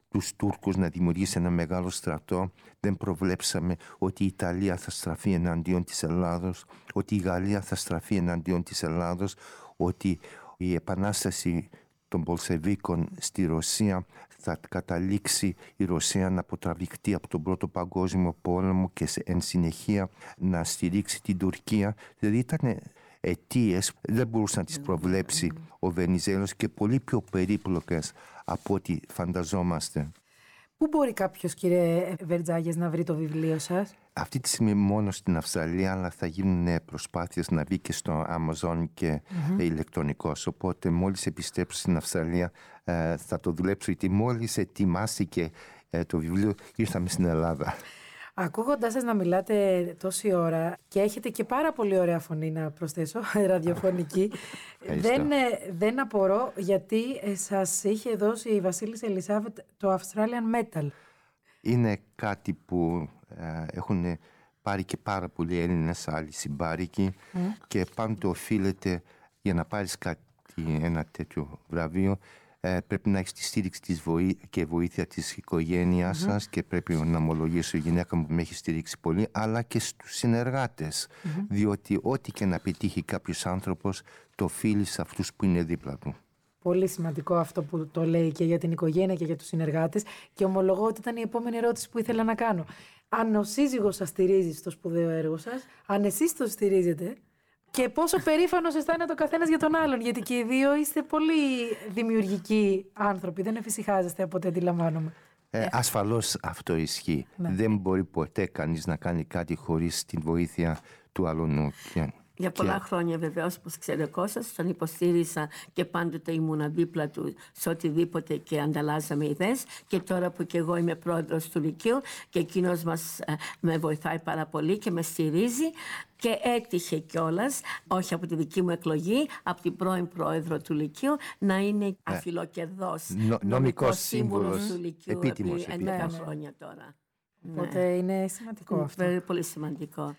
τους Τούρκους να δημιουργήσει ένα μεγάλο στρατό. Δεν προβλέψαμε ότι η Ιταλία θα στραφεί εναντίον της Ελλάδος, ότι η Γαλλία θα στραφεί εναντίον της Ελλάδος, ότι η επανάσταση των Πολσεβίκων στη Ρωσία θα καταλήξει η Ρωσία να αποτραβηχτεί από τον Πρώτο Παγκόσμιο Πόλεμο και σε, εν συνεχεία να στηρίξει την Τουρκία. Δηλαδή ήταν αιτίες, δεν μπορούσε να τις προβλέψει ο Βενιζέλος και πολύ πιο περίπλοκες από ό,τι φανταζόμαστε. Πού μπορεί κάποιος, κύριε Βερτζάγιας, να βρει το βιβλίο σας? Αυτή τη στιγμή μόνο στην Αυστραλία, αλλά θα γίνουν προσπάθειες να βγει και στο Amazon και mm-hmm. ηλεκτρονικός. Οπότε μόλις επιστρέψω στην Αυστραλία ε, θα το δουλέψω, γιατί μόλις ετοιμάστηκε ε, το βιβλίο ήρθαμε στην Ελλάδα. Ακούγοντάς σας να μιλάτε τόση ώρα και έχετε και πάρα πολύ ωραία φωνή, να προσθέσω, ραδιοφωνική, δεν, δεν απορώ γιατί σας είχε δώσει η Βασίλισσα Ελισάβετ το Australian Medal. Είναι κάτι που ε, έχουν πάρει και πάρα πολλοί Έλληνες άλλοι συμπάρικοι mm. και πάντοτε οφείλεται, για να πάρεις κάτι, ένα τέτοιο βραβείο, Ε, πρέπει να έχεις τη στήριξη της βοή... και βοήθεια της οικογένειας mm-hmm. σας, και πρέπει να ομολογήσω η γυναίκα μου που με έχει στηρίξει πολύ, αλλά και στους συνεργάτες, mm-hmm. διότι ό,τι και να πετύχει κάποιος άνθρωπος το οφείλει σε αυτούς που είναι δίπλα του. Πολύ σημαντικό αυτό που το λέει και για την οικογένεια και για τους συνεργάτες, και ομολογώ ότι ήταν η επόμενη ερώτηση που ήθελα να κάνω. Αν ο σύζυγος σας στηρίζει στο σπουδαίο έργο σας, αν εσείς το στηρίζετε, και πόσο περήφανος αισθάνεται ο καθένας για τον άλλον, γιατί και οι δύο είστε πολύ δημιουργικοί άνθρωποι, δεν εφησυχάζεστε από ό,τι αντιλαμβάνομαι. Ε, ασφαλώς αυτό ισχύει. Ναι. Δεν μπορεί ποτέ κανείς να κάνει κάτι χωρίς την βοήθεια του άλλου. Για πολλά και... χρόνια βεβαίως, όπως ξέρει ο Κώστας, τον υποστήριζα και πάντοτε ήμουνα δίπλα του σε οτιδήποτε και ανταλλάζαμε ιδέες, και τώρα που και εγώ είμαι πρόεδρος του Λυκείου και εκείνος μας ε, με βοηθάει πάρα πολύ και με στηρίζει, και έτυχε κιόλας, όχι από τη δική μου εκλογή, από την πρώην πρόεδρο του Λυκείου, να είναι αφιλοκερδός Νο, νομικός σύμβουλος του Λυκείου επί έντεκα χρόνια τώρα. Οπότε ναι. είναι σημαντικό είναι αυτό. Very, πολύ σημαντικό.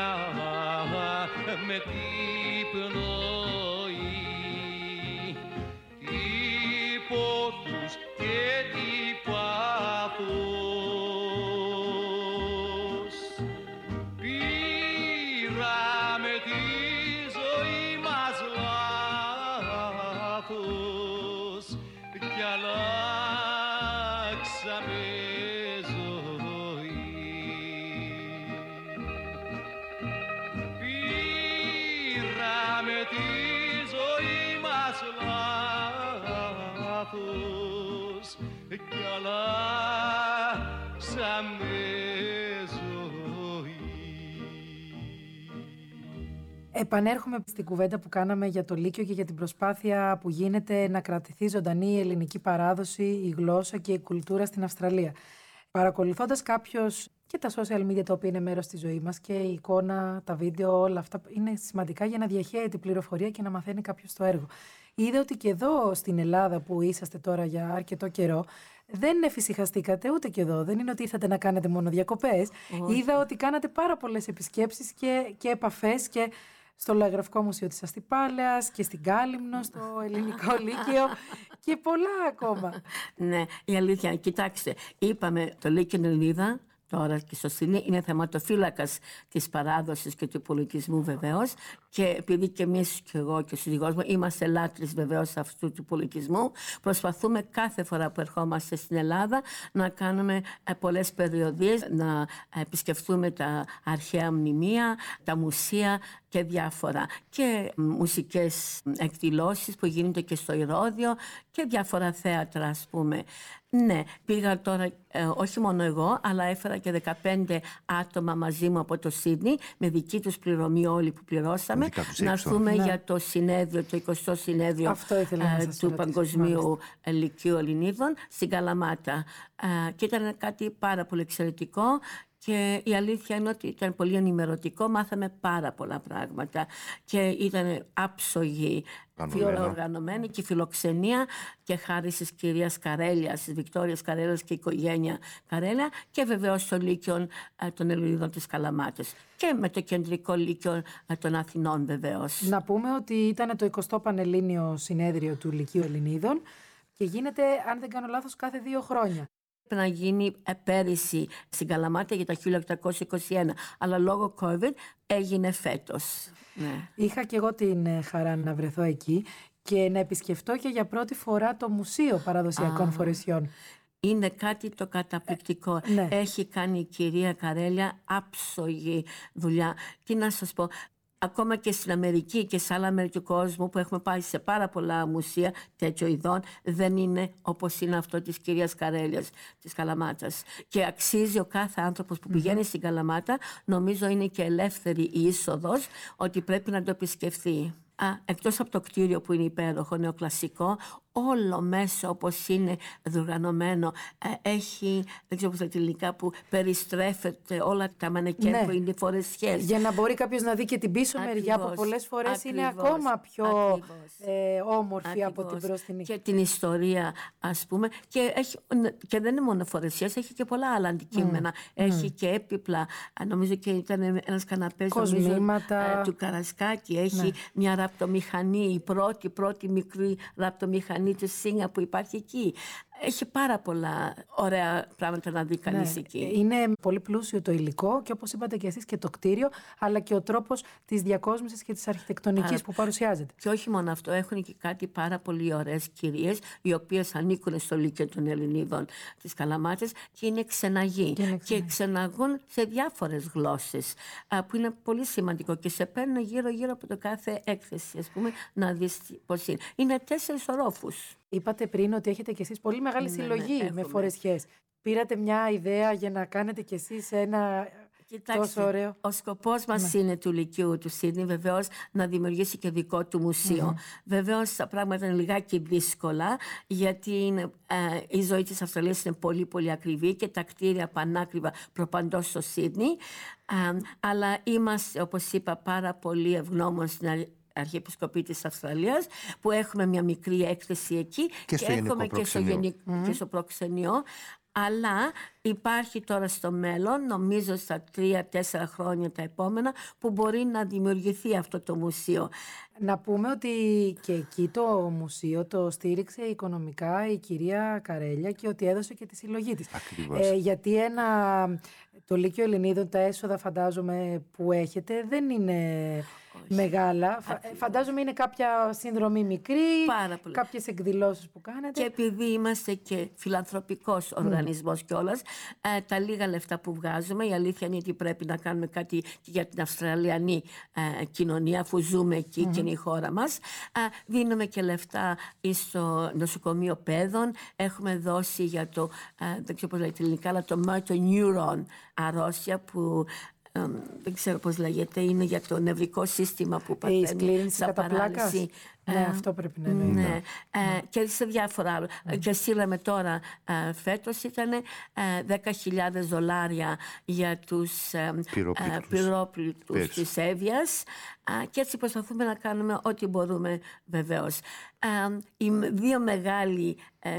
Με την πνοή λάθος κι αλλάξαμε ζωή. Επανέρχομαι στην κουβέντα που κάναμε για το Λύκειο και για την προσπάθεια που γίνεται να κρατηθεί ζωντανή η ελληνική παράδοση, η γλώσσα και η κουλτούρα στην Αυστραλία. Παρακολουθώντας κάποιος και τα social media, τα οποία είναι μέρος της ζωής μας, και η εικόνα, τα βίντεο, όλα αυτά είναι σημαντικά για να διαχέει την πληροφορία και να μαθαίνει κάποιος το έργο. Είδα ότι και εδώ στην Ελλάδα που είσαστε τώρα για αρκετό καιρό, δεν εφησυχαστήκατε ούτε και εδώ. Δεν είναι ότι ήρθατε να κάνετε μόνο διακοπές. Όχι. Είδα ότι κάνατε πάρα πολλές επισκέψεις και, και επαφές και στο Λογογραφικό Μουσείο της Αστυπάλαιας και στην Κάλυμνο, στο Ελληνικό Λύκειο και πολλά ακόμα. Ναι, η αλήθεια, κοιτάξτε, είπαμε το Λύκειο Ελληνίδα, τώρα και στο Σydney, είναι θεματοφύλακας της παράδοσης και του πολιτισμού βεβαίως, και επειδή και εμείς και εγώ και ο σύζυγός μου είμαστε λάτρεις βεβαίως αυτού του πολιτισμού, προσπαθούμε κάθε φορά που ερχόμαστε στην Ελλάδα να κάνουμε πολλές περιοδίες, να επισκεφτούμε τα αρχαία μνημεία, τα μουσεία και διάφορα, και μουσικές εκδηλώσεις που γίνονται και στο Ηρώδειο και διάφορα θέατρα, ας πούμε. Ναι, πήγα τώρα, ε, όχι μόνο εγώ, αλλά έφερα και δεκαπέντε άτομα μαζί μου από το Σίδνεϊ, με δική τους πληρωμή όλοι που πληρώσαμε, να έρθουμε ναι. για το συνέδριο, το εικοστό συνέδριο ε, του Παγκοσμίου Λυκείου Ελληνίδων στην Καλαμάτα. Ε, και ήταν κάτι πάρα πολύ εξαιρετικό. Και η αλήθεια είναι ότι ήταν πολύ ενημερωτικό, μάθαμε πάρα πολλά πράγματα και ήταν άψογη, οργανωμένη και φιλοξενία, και χάρη της κυρίας Καρέλιας, της Βικτόριας Καρέλιας και η οικογένεια Καρέλια, και βεβαίως το Λύκειο των Ελληνίδων της Καλαμάτας και με το Κεντρικό Λύκειο των Αθηνών βεβαίως. Να πούμε ότι ήταν το εικοστό Πανελλήνιο Συνέδριο του Λυκείου Ελληνίδων και γίνεται, αν δεν κάνω λάθος, κάθε δύο χρόνια. Να γίνει πέρυσι στην Καλαμάτα για τα χίλια οκτακόσια είκοσι ένα, αλλά λόγω COVID έγινε φέτος. Ναι. Είχα και εγώ την χαρά να βρεθώ εκεί και να επισκεφτώ και για πρώτη φορά το Μουσείο Παραδοσιακών Α, Φορεσιών. Είναι κάτι το καταπληκτικό. Ε, ναι. Έχει κάνει η κυρία Καρέλια άψογη δουλειά. Τι να σας πω... Ακόμα και στην Αμερική και σε άλλα μέρη του κόσμου που έχουμε πάει σε πάρα πολλά μουσεία τέτοιων ειδών, δεν είναι όπως είναι αυτό της κυρίας Καρέλιας της Καλαμάτας. Και αξίζει ο κάθε άνθρωπος που πηγαίνει mm-hmm. στην Καλαμάτα, νομίζω είναι και ελεύθερη η είσοδος, ότι πρέπει να το επισκεφθεί. Α, εκτός από το κτίριο που είναι υπέροχο, νεοκλασικό, όλο μέσα όπως είναι διοργανωμένο, ε, έχει, δεν ξέρω πώς τα ελληνικά, που περιστρέφεται όλα τα μανεκέν ναι. που είναι φορεσιές. Για να μπορεί κάποιος να δει και την πίσω Ακριβώς. μεριά που πολλές φορές Ακριβώς. είναι ακόμα πιο ε, όμορφη Ακριβώς. από την μπροστινή. Και την ιστορία, ας πούμε, και, έχει, και δεν είναι μόνο φορεσιές, έχει και πολλά άλλα αντικείμενα. Mm. Έχει mm. και έπιπλα, νομίζω και ήταν ένας καναπές νομίζω, ε, του Καρασκάκη, έχει ναι. μια ραπτομηχανή, η πρώτη, πρώτη μικρή ραπτομηχανή του Σίνγα που υπάρχει εκεί. Έχει πάρα πολλά ωραία πράγματα να δει κανείς ναι, εκεί. Είναι πολύ πλούσιο το υλικό και όπως είπατε και εσείς και το κτίριο, αλλά και ο τρόπος της διακόσμησης και της αρχιτεκτονικής πάρα... που παρουσιάζεται. Και όχι μόνο αυτό, έχουν και κάτι πάρα πολύ ωραίες κυρίες, οι οποίες ανήκουν στο Λύκειο των Ελληνίδων της Καλαμάτας και είναι ξεναγοί. Και, είναι και ξεναγούν σε διάφορες γλώσσες, που είναι πολύ σημαντικό και σε παίρνουν γύρω-γύρω από το κάθε έκθεση, ας πούμε, να δεις πώς είναι. Είναι τέσσερις ορόφους. Είπατε πριν ότι έχετε κι εσείς πολύ μεγάλη ναι, συλλογή ναι, με φορεσιές. Πήρατε μια ιδέα για να κάνετε κι εσείς ένα Κοιτάξτε, τόσο ωραίο... ο σκοπός μας ναι. είναι του Λυκείου του Σίδνεϊ βεβαίως να δημιουργήσει και δικό του μουσείο. Mm-hmm. Βεβαίως τα πράγματα είναι λιγάκι δύσκολα, γιατί είναι, ε, η ζωή της Αυστραλίας είναι πολύ πολύ ακριβή και τα κτίρια πανάκριβα προπαντός στο Σίδνεϊ. Ε, αλλά είμαστε, όπως είπα, πάρα πολύ ευγνώμων στην Αρχιεπισκοπή της Αυστραλίας, που έχουμε μια μικρή έκθεση εκεί και, και έχουμε και στο, γενικ... mm-hmm. και στο προξενιό. Αλλά υπάρχει τώρα στο μέλλον, νομίζω στα τρία-τέσσερα χρόνια τα επόμενα, που μπορεί να δημιουργηθεί αυτό το μουσείο. Να πούμε ότι και εκεί το μουσείο το στήριξε οικονομικά η κυρία Καρέλια και ότι έδωσε και τη συλλογή της. Ε, γιατί ένα, το Λύκειο Ελληνίδων, τα έσοδα φαντάζομαι που έχετε δεν είναι... μεγάλα. Φα- φαντάζομαι είναι κάποια συνδρομή μικρή, Πάρα πολύ. κάποιες εκδηλώσεις που κάνετε. Και επειδή είμαστε και φιλανθρωπικός οργανισμός κιόλας, ε, τα λίγα λεφτά που βγάζουμε, η αλήθεια είναι ότι πρέπει να κάνουμε κάτι και για την Αυστραλιανή ε, κοινωνία, αφού ζούμε εκεί και είναι η χώρα μας. Ε, δίνουμε και λεφτά στο νοσοκομείο παιδών. Έχουμε δώσει για το, ε, δεν ξέρω πώς λέγεται ελληνικά, αλλά το motor neuron αρρώστια που ε, δεν ξέρω πώς λέγεται, είναι για το νευρικό σύστημα που Η παθαίνει σκλήρινση σαν κατά πλάκας. παράλυση. Ναι, Ε, αυτό πρέπει να είναι. ναι, ε, και σε διάφορα άλλα. Και στείλαμε τώρα ε, φέτος ήταν ε, δέκα χιλιάδες δολάρια για τους ε, Πυρόπληκτους. ε, πυρόπληκτους Πέρσι. της Εύβοιας ε, και έτσι προσπαθούμε να κάνουμε ό,τι μπορούμε βεβαίως. Ε, οι δύο μεγάλοι ε,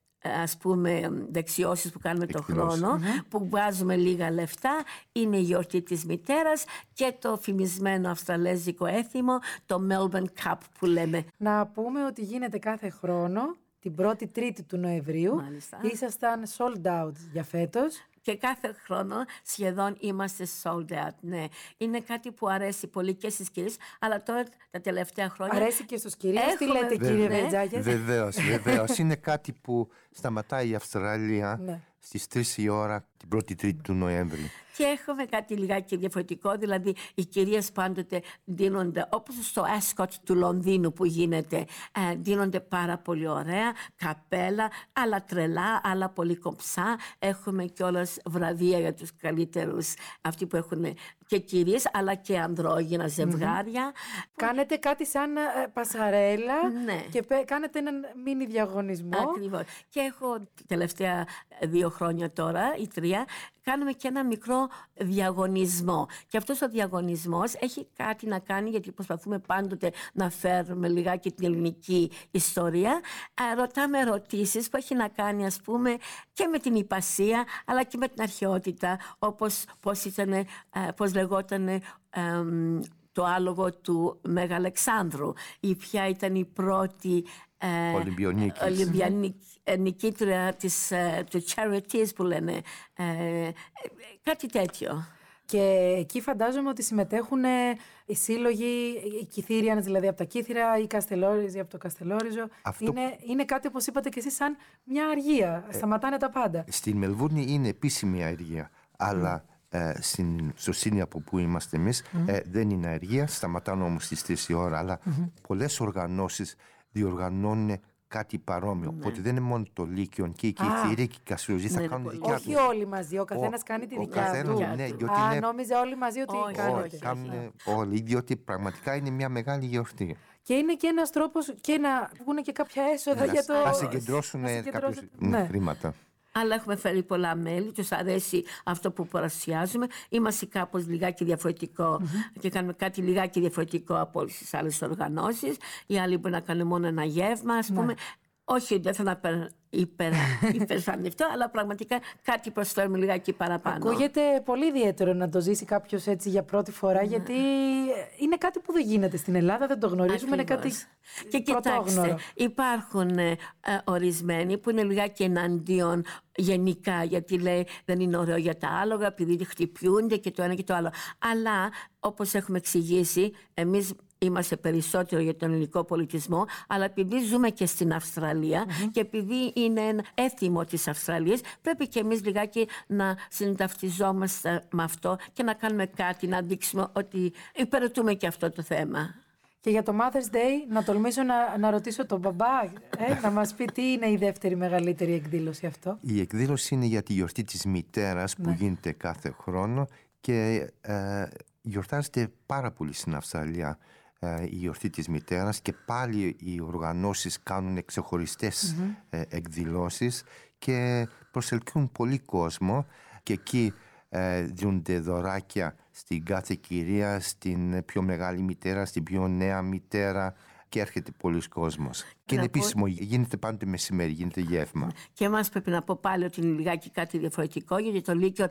ας πούμε δεξιώσεις που κάνουμε το Εκδηλώσεις. χρόνο, που βάζουμε λίγα λεφτά, είναι η γιορτή της μητέρας και το φημισμένο αυστραλέζικο έθιμο, το Melbourne Cup που λέμε. Να πούμε ότι γίνεται κάθε χρόνο την πρώτη Τρίτη του Νοεμβρίου. Μάλιστα. Ήσασταν sold out για φέτος. Και κάθε χρόνο σχεδόν είμαστε sold out. Ναι. Είναι κάτι που αρέσει πολύ και στις κυρίες, αλλά τώρα τα τελευταία χρόνια. Αρέσει και στους κυρίους. Τι Έχουμε- λέτε, κύριε Βέβαια. Βεντζάκια? Βεβαίως, βεβαίως. Είναι κάτι που σταματάει η Αυστραλία Ναι. στις τρεις η ώρα την πρώτη Τρίτη του Νοέμβρη. Και έχουμε κάτι λιγάκι διαφορετικό, δηλαδή οι κυρίες πάντοτε δίνονται, όπως στο Ascot του Λονδίνου που γίνεται, ε, δίνονται πάρα πολύ ωραία, καπέλα, άλλα τρελά, άλλα πολύ κομψά. Έχουμε κιόλας βραβεία για τους καλύτερους, αυτοί που έχουν και κυρίες, αλλά και ανδρόγυνα ζευγάρια. Κάνετε κάτι σαν ε, πασαρέλα Ναι. και πε- κάνετε έναν μίνι διαγωνισμό. Ακριβώς. Και έχω τελευταία δύο χρόνια τώρα, ή τρία, κάνουμε και ένα μικρό διαγωνισμό. Και αυτός ο διαγωνισμός έχει κάτι να κάνει, γιατί προσπαθούμε πάντοτε να φέρουμε λιγάκι την ελληνική ιστορία. Ε, ρωτάμε ερωτήσεις που έχει να κάνει, ας πούμε, και με την υπασία, αλλά και με την αρχαιότητα, όπως πώς, ήταν, ε, πώς λεγόταν ε, εμ, το άλογο του Μέγα Αλεξάνδρου, ή ποια ήταν η πρώτη ε, Ολυμπιονίκης. Ολυμπιανή- ε, νικήτρια της, ε, του Charities που λένε, ε, ε, κάτι τέτοιο. Και εκεί φαντάζομαι ότι συμμετέχουν ε, οι σύλλογοι, οι Κυθύριανες δηλαδή από τα Κύθυρα, οι Καστελόριζοι από το Καστελόριζο. Αυτό- Είναι, είναι κάτι, όπως είπατε και εσείς, σαν μια αργία. Σταματάνε τα πάντα. Στην Μελβούρνη είναι επίσημη αεργία, αλλά ε, στην, στο Σίδνεϊ από που είμαστε εμείς ε, δεν είναι αεργία, σταματάνε όμως στις τρεις η ώρα, αλλά πολλές οργανώσεις διοργανώνουν κάτι παρόμοιο. Οπότε δεν είναι μόνο το Λύκειον και οι Κυθύριοι και οι Καστελόριζοι θα Ναι, κάνουν πολύ. δικιά Όχι τους. όλοι μαζί, ο καθένας Ο- κάνει τη ο δικιά καθένας, του. ναι, γιατί Α, είναι- νόμιζα όλοι μαζί ότι Όχι, κάνετε. όχι. Κάνουν όλοι, διότι πραγματικά είναι μια μεγάλη γιορτή. Και είναι και ένας τρόπος και να βγουν και κάποια έσοδα για το... Να συγκεντρώσουν να κάποιους συγκεντρώσετε- ναι, ναι. χρήματα. Αλλά έχουμε φέρει πολλά μέλη, τους αρέσει αυτό που παρουσιάζουμε. Είμαστε κάπως λιγάκι διαφορετικό και κάνουμε κάτι λιγάκι διαφορετικό από όλες τις άλλες οργανώσεις. Οι άλλοι μπορεί να κάνουν μόνο ένα γεύμα, ας πούμε. Όχι, δεν θα να υπερ, υπερσανευτώ, αλλά πραγματικά κάτι προσφέρουμε λιγάκι παραπάνω. Ακούγεται πολύ ιδιαίτερο να το ζήσει κάποιος έτσι για πρώτη φορά, γιατί είναι κάτι που δεν γίνεται στην Ελλάδα, δεν το γνωρίζουμε, είναι κάτι Ακριβώς. Και πρωτόγνωρο. κοιτάξτε, υπάρχουν ε, ε, ορισμένοι που είναι λιγάκι εναντίον γενικά, γιατί λέει δεν είναι ωραίο για τα άλογα, επειδή χτυπιούνται και το ένα και το άλλο. Αλλά, όπως έχουμε εξηγήσει, εμείς είμαστε περισσότερο για τον ελληνικό πολιτισμό, αλλά επειδή ζούμε και στην Αυστραλία και επειδή είναι ένα έθιμο της Αυστραλίας, πρέπει και εμείς λιγάκι να συνταυτιζόμαστε με αυτό και να κάνουμε κάτι, να δείξουμε ότι υπηρετούμε και αυτό το θέμα. Και για το Mother's Day, να τολμήσω να, να ρωτήσω τον μπαμπά, ε, να μας πει τι είναι η δεύτερη μεγαλύτερη εκδήλωση αυτό. Η εκδήλωση είναι για τη γιορτή της μητέρας που γίνεται κάθε χρόνο και ε, γιορτάζεται πάρα πολύ στην Αυστραλία ε, η γιορτή της μητέρας και πάλι οι οργανώσεις κάνουν ξεχωριστές ε, εκδηλώσεις και προσελκύουν πολύ κόσμο και εκεί ε, δίνονται δωράκια στην κάθε κυρία, στην πιο μεγάλη μητέρα, στην πιο νέα μητέρα και έρχεται πολλοί κόσμος. Και είναι Να πω- επίσημο, γίνεται πάντοτε μεσημέρι, γίνεται γεύμα. Και εμάς πρέπει να πω πάλι ότι είναι λιγάκι κάτι διαφορετικό, γιατί το Λύκειο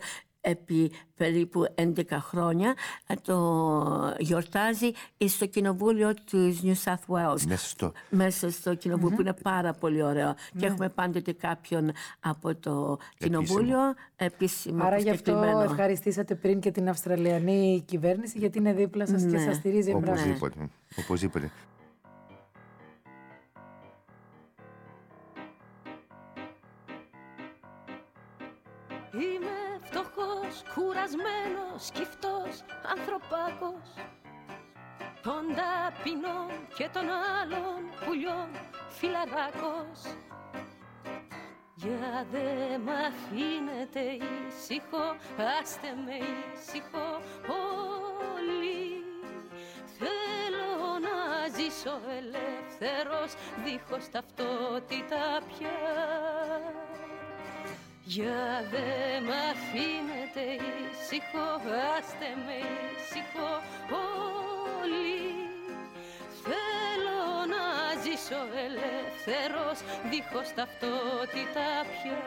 επί περίπου έντεκα χρόνια. Το γιορτάζει στο κοινοβούλιο του New South Wales. Μέσα στο, Μέσα στο κοινοβούλιο, mm-hmm. που είναι πάρα πολύ ωραίο. Mm-hmm. Και έχουμε πάντοτε κάποιον από το κοινοβούλιο επίσημο. Άρα γι' αυτό ευχαριστήσατε πριν και την Αυστραλιανή κυβέρνηση, γιατί είναι δίπλα σας, ναι, και σας στηρίζει εμπρός. Οπωσδήποτε. Ναι. Οπωσδήποτε. Είμαι φτωχός, κουρασμένος, σκυφτός, ανθρωπάκος των ταπεινών και των άλλων πουλιών φιλαράκος. Για δε μ' αφήνετε ήσυχο, άστε με ήσυχο όλοι. Θέλω να ζήσω ελεύθερος, δίχως ταυτότητα πια. Για δε μ' αφήνετε ήσυχο, άστε με ήσυχο όλοι. Θέλω να ζήσω ελεύθερος, δίχως ταυτότητα πια.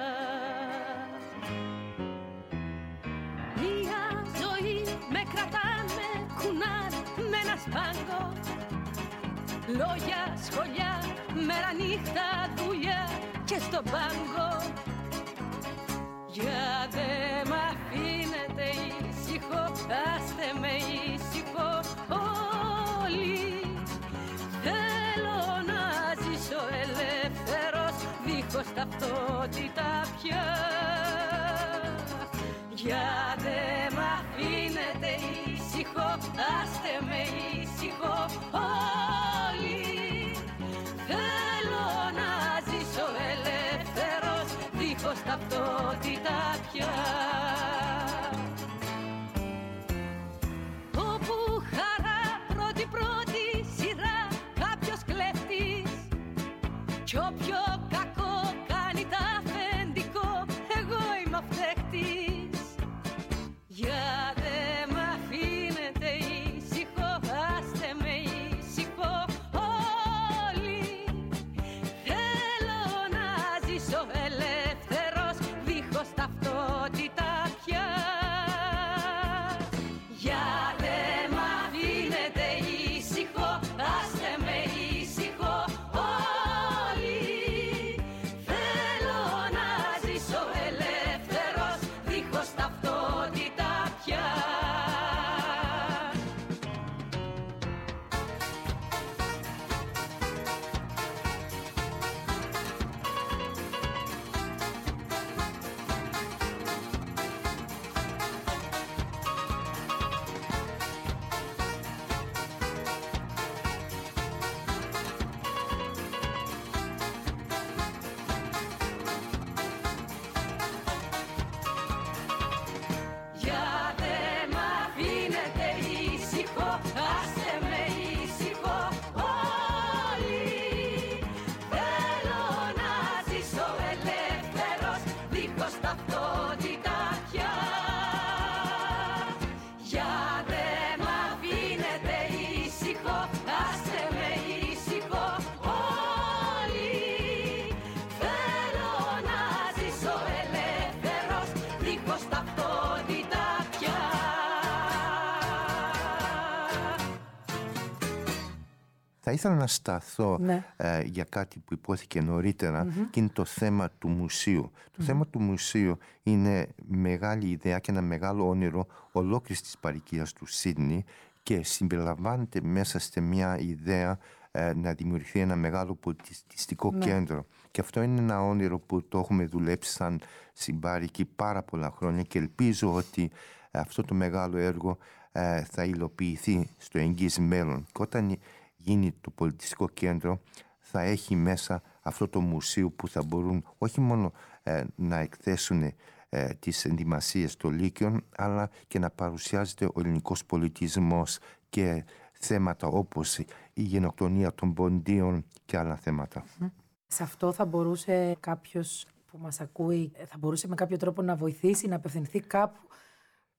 Μια ζωή με κρατάνε κουνάρι με ένα σπάγκο. Λόγια, σχολιά, μέρα νύχτα, δουλειά και στον πάγκο. Για δε μ' αφήνετε ήσυχο, άστε με ήσυχο όλοι. Θέλω να ζήσω ελεύθερος, δίχως ταυτότητα πια. Για δε μ' αφήνετε ήσυχο, άστε με ήσυχο όλοι. Θέλω να ζήσω ελεύθερος, δίχως ταυτότητα πια. Όπου χαρά πρώτη-πρώτη σειρά κάποιος κλέφτης, κι όποιο κακό κάνει τα αφεντικό, εγώ είμαι ο φταίχτης. Για δε μ' αφήνετε ήσυχο, άστε με ήσυχο όλοι. Θέλω να ζήσω ελεύθερος, δίχως ταυτότητα πια. Για δε μ' αφήνετε ήσυχο, άστε με ήσυχο όλοι. Θέλω να ζήσω ελεύθερος, δίχως ταυτότητα πια. Για δε μ' αφήνετε ήσυχο, άστε με ήσυχο όλοι. Θέλω να ζήσω ελεύθερος, δίχως ταυτότητα πια. Για δε μ' αφήνετε ήσυχο, άστε με ήσυχο όλοι. Θέλω να ζήσω ελεύθερος, δίχως ταυτότητα πια. Θα ήθελα να σταθώ, Ναι. ε, για κάτι που υπόθηκε νωρίτερα, mm-hmm. και είναι το θέμα του μουσείου. Το mm-hmm. θέμα του μουσείου είναι μεγάλη ιδέα και ένα μεγάλο όνειρο ολόκληρης της παροικίας του Σίδνεϊ και συμπεριλαμβάνεται μέσα σε μια ιδέα ε, να δημιουργηθεί ένα μεγάλο πολιτιστικό Ναι. κέντρο. Και αυτό είναι ένα όνειρο που το έχουμε δουλέψει σαν συμπάρικη πάρα πολλά χρόνια και ελπίζω ότι ε, αυτό το μεγάλο έργο ε, θα υλοποιηθεί στο εγγύς μέλλον. Και όταν γίνει το πολιτιστικό κέντρο θα έχει μέσα αυτό το μουσείο που θα μπορούν όχι μόνο ε, να εκθέσουν ε, τις ενδυμασίες των Λύκειων, αλλά και να παρουσιάζεται ο ελληνικός πολιτισμός και θέματα όπως η γενοκτονία των Ποντίων και άλλα θέματα. Σε αυτό θα μπορούσε κάποιος που μας ακούει, θα μπορούσε με κάποιο τρόπο να βοηθήσει, να απευθυνθεί κάπου.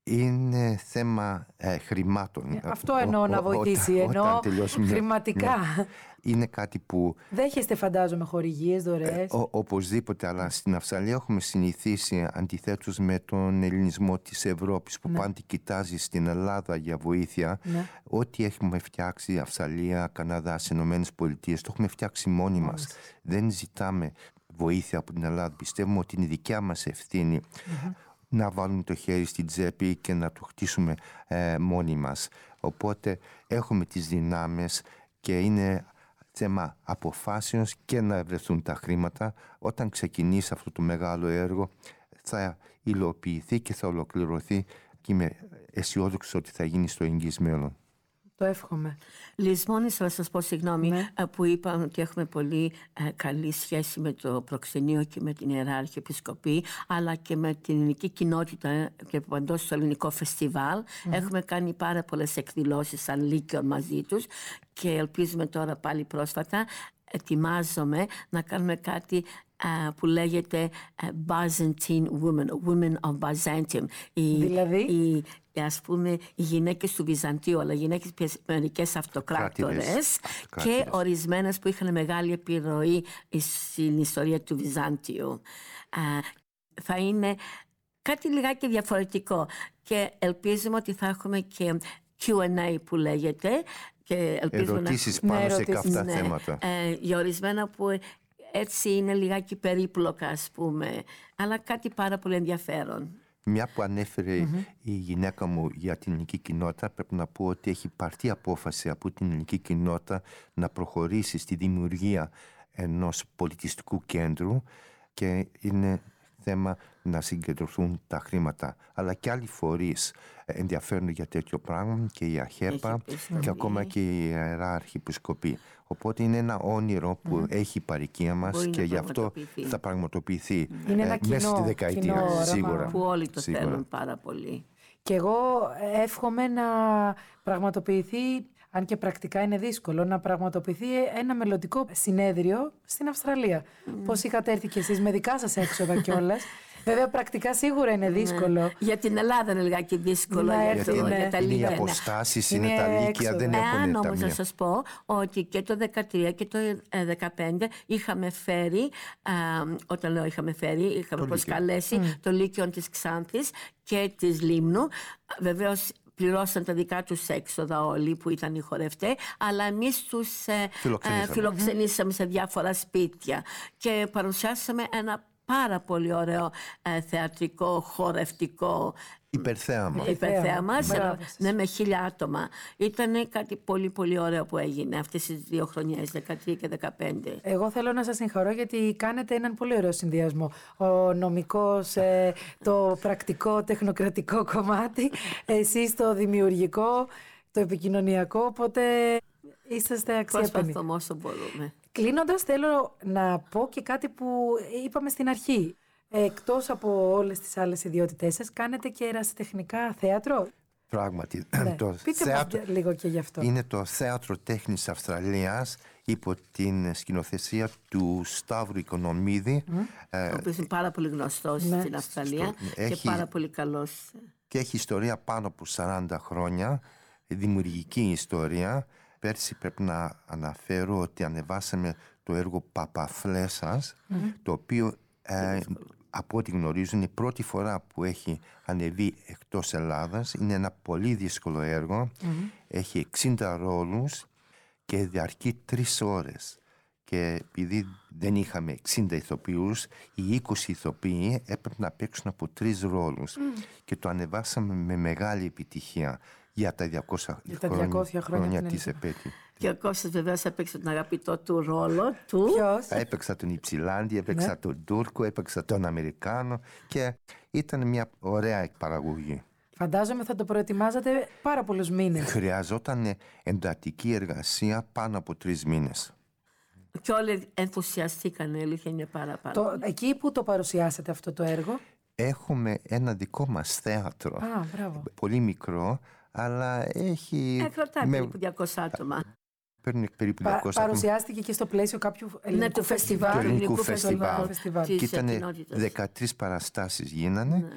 Είναι θέμα ε, χρημάτων. Αυτό εννοώ να βοηθήσει, εννοώ χρηματικά. Ναι. Είναι κάτι που... Δέχεστε, φαντάζομαι, χορηγίες, δωρεές. Ε, ο, οπωσδήποτε, αλλά στην Αυστραλία έχουμε συνηθίσει, αντιθέτως με τον ελληνισμό της Ευρώπης, που ναι. πάντα κοιτάζει στην Ελλάδα για βοήθεια. Ναι. Ό,τι έχουμε φτιάξει, Αυστραλία, Καναδά, Ηνωμένες Πολιτείες, το έχουμε φτιάξει μόνοι μας. Δεν ζητάμε βοήθεια από την Ελλάδα. Πιστεύουμε ότι είναι δικιά μας ευθύνη mm-hmm. να βάλουμε το χέρι στην τσέπη και να το χτίσουμε ε, μόνοι μας. Οπότε έχουμε τις δυνάμεις και είναι θέμα αποφάσεως και να βρεθούν τα χρήματα. Όταν ξεκινήσει αυτό το μεγάλο έργο θα υλοποιηθεί και θα ολοκληρωθεί και είμαι αισιόδοξος ότι θα γίνει στο εγγύς μέλλον. Το εύχομαι. Λυσμόνης, θα σας πω συγγνώμη, ναι. που είπαμε ότι έχουμε πολύ ε, καλή σχέση με το προξενείο και με την Ιεράρχη Επισκοπή, αλλά και με την ελληνική κοινότητα και παντός στο ελληνικό φεστιβάλ. Mm-hmm. Έχουμε κάνει πάρα πολλές εκδηλώσεις σαν Λύκειο μαζί τους και ελπίζουμε τώρα πάλι πρόσφατα, ετοιμάζομαι να κάνουμε κάτι Uh, που λέγεται uh, Byzantine Women, Women of Byzantium. Οι, δηλαδή? Οι, ας πούμε, οι γυναίκες του Βυζαντίου, αλλά οι γυναίκες μερικές αυτοκράτορες και ορισμένες που είχαν μεγάλη επιρροή στην ιστορία του Βυζάντιου. Uh, θα είναι κάτι λιγάκι διαφορετικό και ελπίζουμε ότι θα έχουμε και κιου εντ έι που λέγεται. Και ερωτήσεις να... πάνω ναι, σε καυτά ναι, θέματα. Ε, για ορισμένα που έτσι είναι λιγάκι περίπλοκα, ας πούμε, αλλά κάτι πάρα πολύ ενδιαφέρον. Μια που ανέφερε mm-hmm. η γυναίκα μου για την ελληνική κοινότητα, πρέπει να πω ότι έχει πάρθει απόφαση από την ελληνική κοινότητα να προχωρήσει στη δημιουργία ενός πολιτιστικού κέντρου και είναι θέμα να συγκεντρωθούν τα χρήματα. Αλλά και άλλοι φορείς ενδιαφέρονται για τέτοιο πράγμα και η ΑΧΕΠΑ και ακόμα και η Ιεράρχη Επισκοπή. Οπότε είναι ένα όνειρο που mm. έχει η παροικία μας μπορεί και γι' αυτό θα πραγματοποιηθεί είναι ένα ε, κοινό, μέσα στη δεκαετία. Κοινό, σίγουρα. Που όλοι το σίγουρα. θέλουν πάρα πολύ. Και εγώ εύχομαι να πραγματοποιηθεί, αν και πρακτικά είναι δύσκολο, να πραγματοποιηθεί ένα μελλοντικό συνέδριο στην Αυστραλία. Mm. Πώς είχατε έρθει κι εσείς με δικά σας έξοδα κιόλας. Βέβαια, πρακτικά σίγουρα είναι δύσκολο. Ναι. Για την Ελλάδα είναι λιγάκι δύσκολο. Ναι, για, το, είναι, για τα είναι οι αποστάσεις, είναι, είναι τα λύκεια, δεν έχουν Εάν όμως ταμεία. να σας πω ότι και το δεκατρία και το δεκαπέντε είχαμε φέρει, α, όταν λέω είχαμε φέρει, είχαμε το προσκαλέσει mm. το Λύκειο της Ξάνθης και της Λίμνου. Βεβαίως πληρώσαν τα δικά τους έξοδα όλοι που ήταν οι χορευτές, αλλά εμείς τους ε, φιλοξενήσαμε, φιλοξενήσαμε σε διάφορα σπίτια και παρουσιάσαμε ένα πάρα πολύ ωραίο ε, θεατρικό, χορευτικό υπερθέαμα. Υπερθέαμα, ναι, με χίλια άτομα. Ήταν κάτι πολύ πολύ ωραίο που έγινε αυτές τις δύο χρονιές, δεκατρία και δεκαπέντε. Εγώ θέλω να σας συγχαρώ γιατί κάνετε έναν πολύ ωραίο συνδυασμό. Ο νομικός, ε, το πρακτικό, τεχνοκρατικό κομμάτι, εσείς το δημιουργικό, το επικοινωνιακό, οπότε είσαστε αξιέπαινοι. Προσπαθούμε όσο μπορούμε. Κλείνοντας, θέλω να πω και κάτι που είπαμε στην αρχή. Εκτός από όλες τις άλλες ιδιότητές σας, κάνετε και ερασιτεχνικά θέατρο. Πράγματι. Ναι. Το Πείτε θέατρο μας λίγο και γι' αυτό. Είναι το Θέατρο Τέχνης Αυστραλίας υπό την σκηνοθεσία του Σταύρου Οικονομίδη. Mm. Ε, ο οποίος είναι πάρα πολύ γνωστός ναι. στην Αυστραλία στο, και έχει, πάρα πολύ καλός. Και έχει ιστορία πάνω από σαράντα χρόνια, δημιουργική ιστορία. Πέρσι πρέπει να αναφέρω ότι ανεβάσαμε το έργο Παπαφλέσας, mm-hmm. το οποίο ε, από ό,τι γνωρίζω είναι η πρώτη φορά που έχει ανεβεί εκτός Ελλάδας. Είναι ένα πολύ δύσκολο έργο, mm-hmm. έχει εξήντα ρόλους και διαρκεί τρεις ώρες. Και επειδή δεν είχαμε εξήντα ηθοποιούς, οι είκοσι ηθοποιοί έπρεπε να παίξουν από τρεις ρόλους. Mm. Και το ανεβάσαμε με μεγάλη επιτυχία για τα διακόσια, για τα διακόσια χρόνια, χρόνια της επέτειου. Και ο Κώστας βεβαίως έπαιξε τον αγαπητό του ρόλο του. Ποιος? Έπαιξα τον Υψηλάντη, έπαιξα ναι. τον Τούρκο, έπαιξα τον Αμερικάνο και ήταν μια ωραία παραγωγή. Φαντάζομαι θα το προετοιμάζατε πάρα πολλούς μήνες. Χρειαζόταν εντατική εργασία πάνω από τρεις μήνες. Και όλοι ενθουσιαστήκαν, η αλήθεια είναι πάρα πάρα το, εκεί που το παρουσιάσατε αυτό το έργο? Έχουμε ένα δικό μας θέατρο. Α, μπράβο. Πολύ μικρό, αλλά έχει... Εκρατά με... περίπου διακόσια άτομα. Παίρνει περίπου διακόσια Πα, παρουσιάστηκε και στο πλαίσιο κάποιου ελληνικού ναι, φεστιβάλ. Του ελληνικού φεστιβάλ. φεστιβάλ. Και ήταν δεκατρείς παραστάσεις γίνανε. Ναι.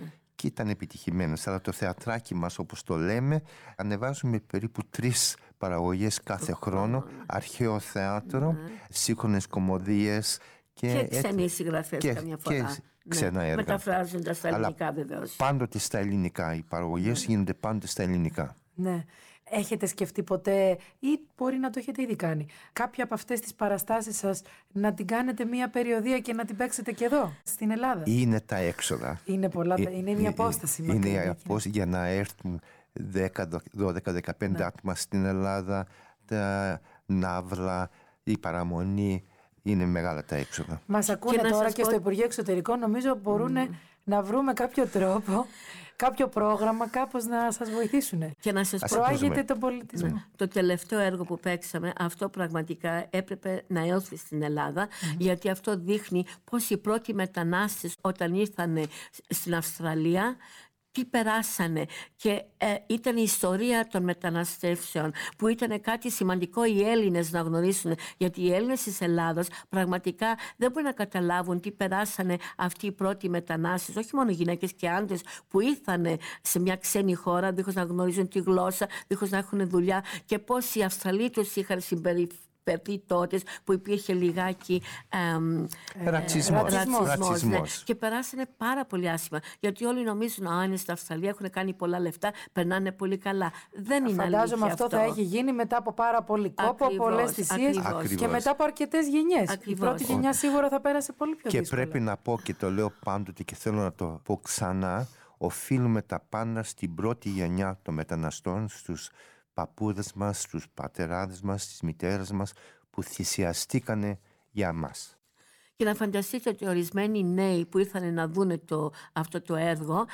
και ήταν επιτυχημένες. Αλλά το θεατράκι μας, όπως το λέμε, ανεβάζουμε περίπου τρεις παραγωγές κάθε χρόνο. Αρχαίο θέατρο, ναι. σύγχρονες κομμωδίες και, και ξένοι συγγραφές καμιά φορά. Και ξένα έργα. Μεταφράζοντας στα ελληνικά βεβαίως. Πάντοτε στα ελληνικά. Οι παραγωγές ναι. γίνονται πάντοτε στα ελληνικά. Ναι. Έχετε σκεφτεί ποτέ, ή μπορεί να το έχετε ήδη κάνει, κάποια από αυτές τις παραστάσεις σας να την κάνετε μία περιοδία και να την παίξετε και εδώ, στην Ελλάδα? Είναι τα έξοδα. Είναι πολλά, ε, είναι μια απόσταση. Είναι η απόσταση για να έρθουν δέκα, δώδεκα, δεκαπέντε ναι. άτομα στην Ελλάδα, τα ναύλα, η παραμονή. Είναι μεγάλα τα έξοδα. Μας ακούνε και τώρα και πω... στο Υπουργείο Εξωτερικών. Νομίζω μπορούν mm. να βρούμε κάποιο τρόπο, κάποιο πρόγραμμα, κάπως να σας βοηθήσουν. Και να σας προάγετε τον πολιτισμό. Ναι. Το τελευταίο έργο που παίξαμε, αυτό πραγματικά έπρεπε να έλθει στην Ελλάδα, mm-hmm. γιατί αυτό δείχνει πως οι πρώτοι μετανάστες όταν ήρθαν στην Αυστραλία, τι περάσανε, και ε, ήταν η ιστορία των μεταναστεύσεων που ήταν κάτι σημαντικό οι Έλληνες να γνωρίσουν, γιατί οι Έλληνες της Ελλάδας πραγματικά δεν μπορούν να καταλάβουν τι περάσανε αυτοί οι πρώτοι μετανάστες, όχι μόνο γυναίκες και άντρες που ήρθαν σε μια ξένη χώρα δίχως να γνωρίζουν τη γλώσσα, δίχως να έχουν δουλειά, και πώς οι Αυστραλοί τους είχαν συμπεριφέρει τότε που υπήρχε λιγάκι εμ, ρατσισμός, ε, ρατσισμός, ρατσισμός. Ναι. Και περάσανε πάρα πολύ άσχημα, γιατί όλοι νομίζουν ότι είναι στα Αυστραλία, έχουν κάνει πολλά λεφτά, περνάνε πολύ καλά. Δεν είναι αλήθεια. Φαντάζομαι αυτό, αυτό θα έχει γίνει μετά από πάρα πολύ κόπο, πολλές θυσίες και μετά από αρκετές γενιές. Ακριβώς. Η πρώτη γενιά σίγουρα θα πέρασε πολύ πιο και δύσκολα. Και πρέπει να πω, και το λέω πάντοτε και θέλω να το πω ξανά, οφείλουμε τα πάντα στην πρώτη γενιά των μεταναστών, στους παππούδες μας, στους πατεράδες μας, στις μητέρες μας, που θυσιαστήκανε για μας. Και να φανταστείτε ότι ορισμένοι νέοι που ήρθαν να δούνε το, αυτό το έργο,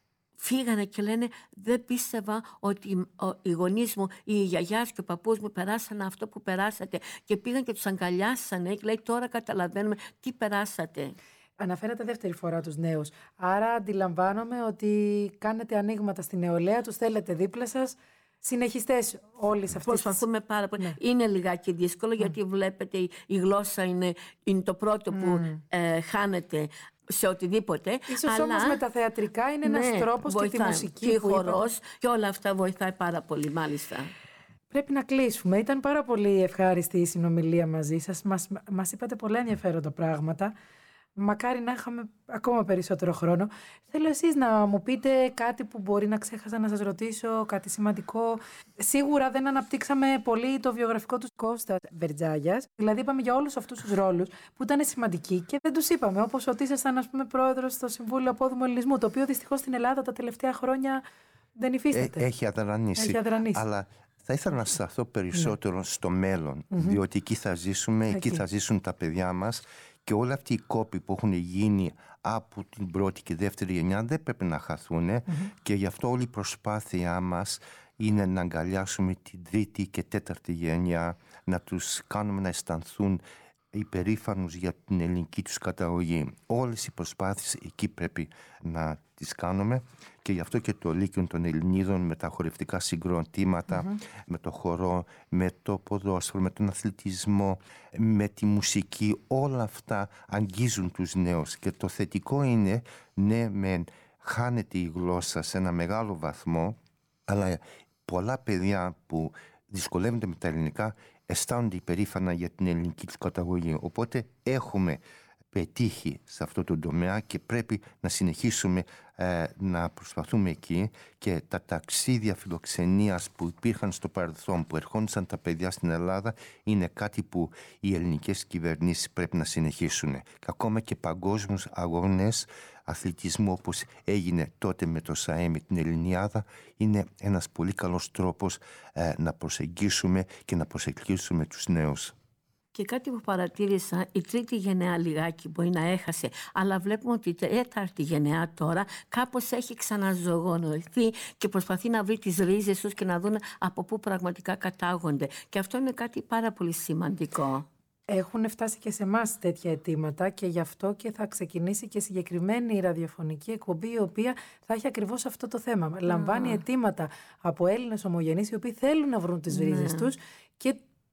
φύγανε και λένε δεν πίστευα ότι οι γονείς μου, οι γιαγιάς και ο παππούς μου περάσανε αυτό που περάσατε, και πήγαν και τους αγκαλιάσανε και λέει τώρα καταλαβαίνουμε τι περάσατε. Αναφέρατε δεύτερη φορά τους νέους, άρα αντιλαμβάνομαι ότι κάνετε ανοίγματα στη νεολαία, τους θέλετε δίπλα σας. Συνεχιστές όλες αυτές. Προσπαθούμε πάρα πολύ. Ναι. Είναι λιγάκι δύσκολο, mm. γιατί βλέπετε η, η γλώσσα είναι, είναι το πρώτο mm. που ε, χάνεται σε οτιδήποτε. Ίσως αλλά, όμως με τα θεατρικά είναι ένας ναι, τρόπος, βοηθάει, και τη μουσική και που χορός και όλα αυτά βοηθάει πάρα πολύ, μάλιστα. Πρέπει να κλείσουμε. Ήταν πάρα πολύ ευχάριστη η συνομιλία μαζί σας. Μας, μας είπατε πολλά ενδιαφέροντα πράγματα. Μακάρι να είχαμε ακόμα περισσότερο χρόνο. Θέλω εσείς να μου πείτε κάτι που μπορεί να ξέχασα να σας ρωτήσω, κάτι σημαντικό. Σίγουρα δεν αναπτύξαμε πολύ το βιογραφικό του Κώστα Βερτζάγιας. Δηλαδή είπαμε για όλους αυτούς τους ρόλους που ήταν σημαντικοί και δεν τους είπαμε. Όπως ότι ήσασταν, ας πούμε, πρόεδρος στο Συμβούλιο Απόδημου Ελληνισμού, το οποίο δυστυχώς στην Ελλάδα τα τελευταία χρόνια δεν υφίσταται. Ε, έχει αδρανήσει. Έχει αδρανήσει. Αλλά θα ήθελα να σταθώ περισσότερο ναι. στο μέλλον, mm-hmm. διότι εκεί θα ζήσουμε, εκεί. εκεί θα ζήσουν τα παιδιά μας. Και όλοι αυτοί οι κόποι που έχουν γίνει από την πρώτη και δεύτερη γενιά δεν πρέπει να χαθούν, mm-hmm. και γι' αυτό όλη η προσπάθειά μας είναι να αγκαλιάσουμε την τρίτη και τέταρτη γενιά, να τους κάνουμε να αισθανθούν υπερήφανους για την ελληνική τους καταγωγή. Όλες οι προσπάθειες εκεί πρέπει να τις κάνουμε, και γι' αυτό και το Λύκειο των Ελληνίδων με τα χορευτικά συγκροτήματα, mm-hmm. με το χορό, με το ποδόσφαιρο, με τον αθλητισμό, με τη μουσική, όλα αυτά αγγίζουν τους νέους. Και το θετικό είναι, ναι, μεν χάνεται η γλώσσα σε ένα μεγάλο βαθμό, αλλά πολλά παιδιά που δυσκολεύονται με τα ελληνικά αισθάνονται υπερήφανα για την ελληνική τους καταγωγή. Οπότε έχουμε πετύχει σε αυτό το τομέα και πρέπει να συνεχίσουμε ε, να προσπαθούμε εκεί, και τα ταξίδια φιλοξενίας που υπήρχαν στο παρελθόν, που ερχόντουσαν τα παιδιά στην Ελλάδα, είναι κάτι που οι ελληνικές κυβερνήσεις πρέπει να συνεχίσουν. Και ακόμα και παγκόσμιους αγώνες αθλητισμού, όπως έγινε τότε με το ΣΑΕ, με την Ελληνιάδα, είναι ένας πολύ καλός τρόπος ε, να προσεγγίσουμε και να προσεγγίσουμε τους νέους. Και κάτι που παρατήρησα, η τρίτη γενεά λιγάκι μπορεί να έχασε, αλλά βλέπουμε ότι η τέταρτη γενεά τώρα κάπως έχει ξαναζωογονωθεί και προσπαθεί να βρει τις ρίζες τους και να δουν από πού πραγματικά κατάγονται. Και αυτό είναι κάτι πάρα πολύ σημαντικό. Έχουν φτάσει και σε εμάς τέτοια αιτήματα, και γι' αυτό και θα ξεκινήσει και συγκεκριμένη ραδιοφωνική εκπομπή, η οποία θα έχει ακριβώς αυτό το θέμα. Mm. Λαμβάνει αιτήματα από Έλληνες ομογενείς οι οποίοι θέλουν να βρουν τις ρίζες mm. τους, και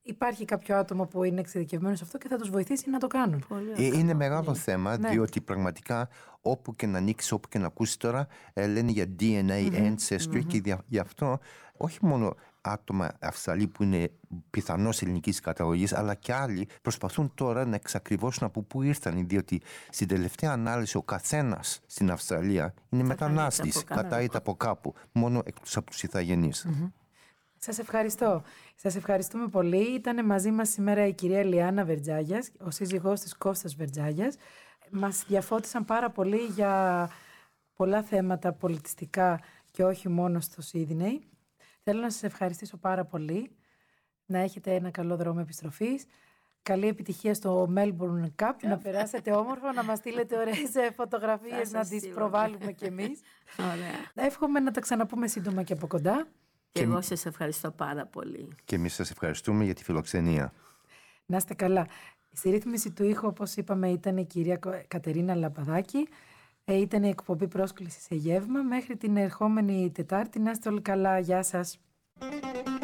υπάρχει κάποιο άτομο που είναι εξειδικευμένο σε αυτό και θα τους βοηθήσει να το κάνουν. Ε, είναι μεγάλο θέμα, Ναι. διότι πραγματικά όπου και να ανοίξει, όπου και να ακούσει τώρα, ε, λένε για ντι εν έι, Mm-hmm. ancestry, και δια- γι' αυτό όχι μόνο άτομα Αυστραλοί που είναι πιθανώς ελληνικής καταγωγής, αλλά και άλλοι προσπαθούν τώρα να εξακριβώσουν από πού ήρθαν, διότι στην τελευταία ανάλυση ο καθένας στην Αυστραλία είναι μετανάστης, από κάπου. κατάγεται από κάπου, μόνο εκτός από τους ηθαγενείς. Mm-hmm. Σας ευχαριστώ. Σας ευχαριστούμε πολύ. Ήταν μαζί μας σήμερα η κυρία Λιάννα Βερτζάγιας, ο σύζυγός της Κώστας Βερτζάγιας. Μας διαφώτισαν πάρα πολύ για πολλά θέματα πολιτιστικά και όχι μόνο στο Σίδνεϊ. Θέλω να σας ευχαριστήσω πάρα πολύ. Να έχετε ένα καλό δρόμο επιστροφής. Καλή επιτυχία στο Melbourne Cup. Να περάσετε όμορφα, να μας στείλετε ωραίες φωτογραφίες, να τις προβάλλουμε κι εμείς. Ωραία. Εύχομαι να τα ξαναπούμε σύντομα και από κοντά. Και εγώ σας ευχαριστώ πάρα πολύ. Και εμείς σας ευχαριστούμε για τη φιλοξενία. Να είστε καλά. Στη ρύθμιση του ήχου, όπως είπαμε, ήταν η κυρία Κατερίνα Λαπαδάκη. Ε, ήταν η εκπομπή πρόσκληση σε γεύμα. Μέχρι την ερχόμενη Τετάρτη. Να είστε όλοι καλά. Γεια σας.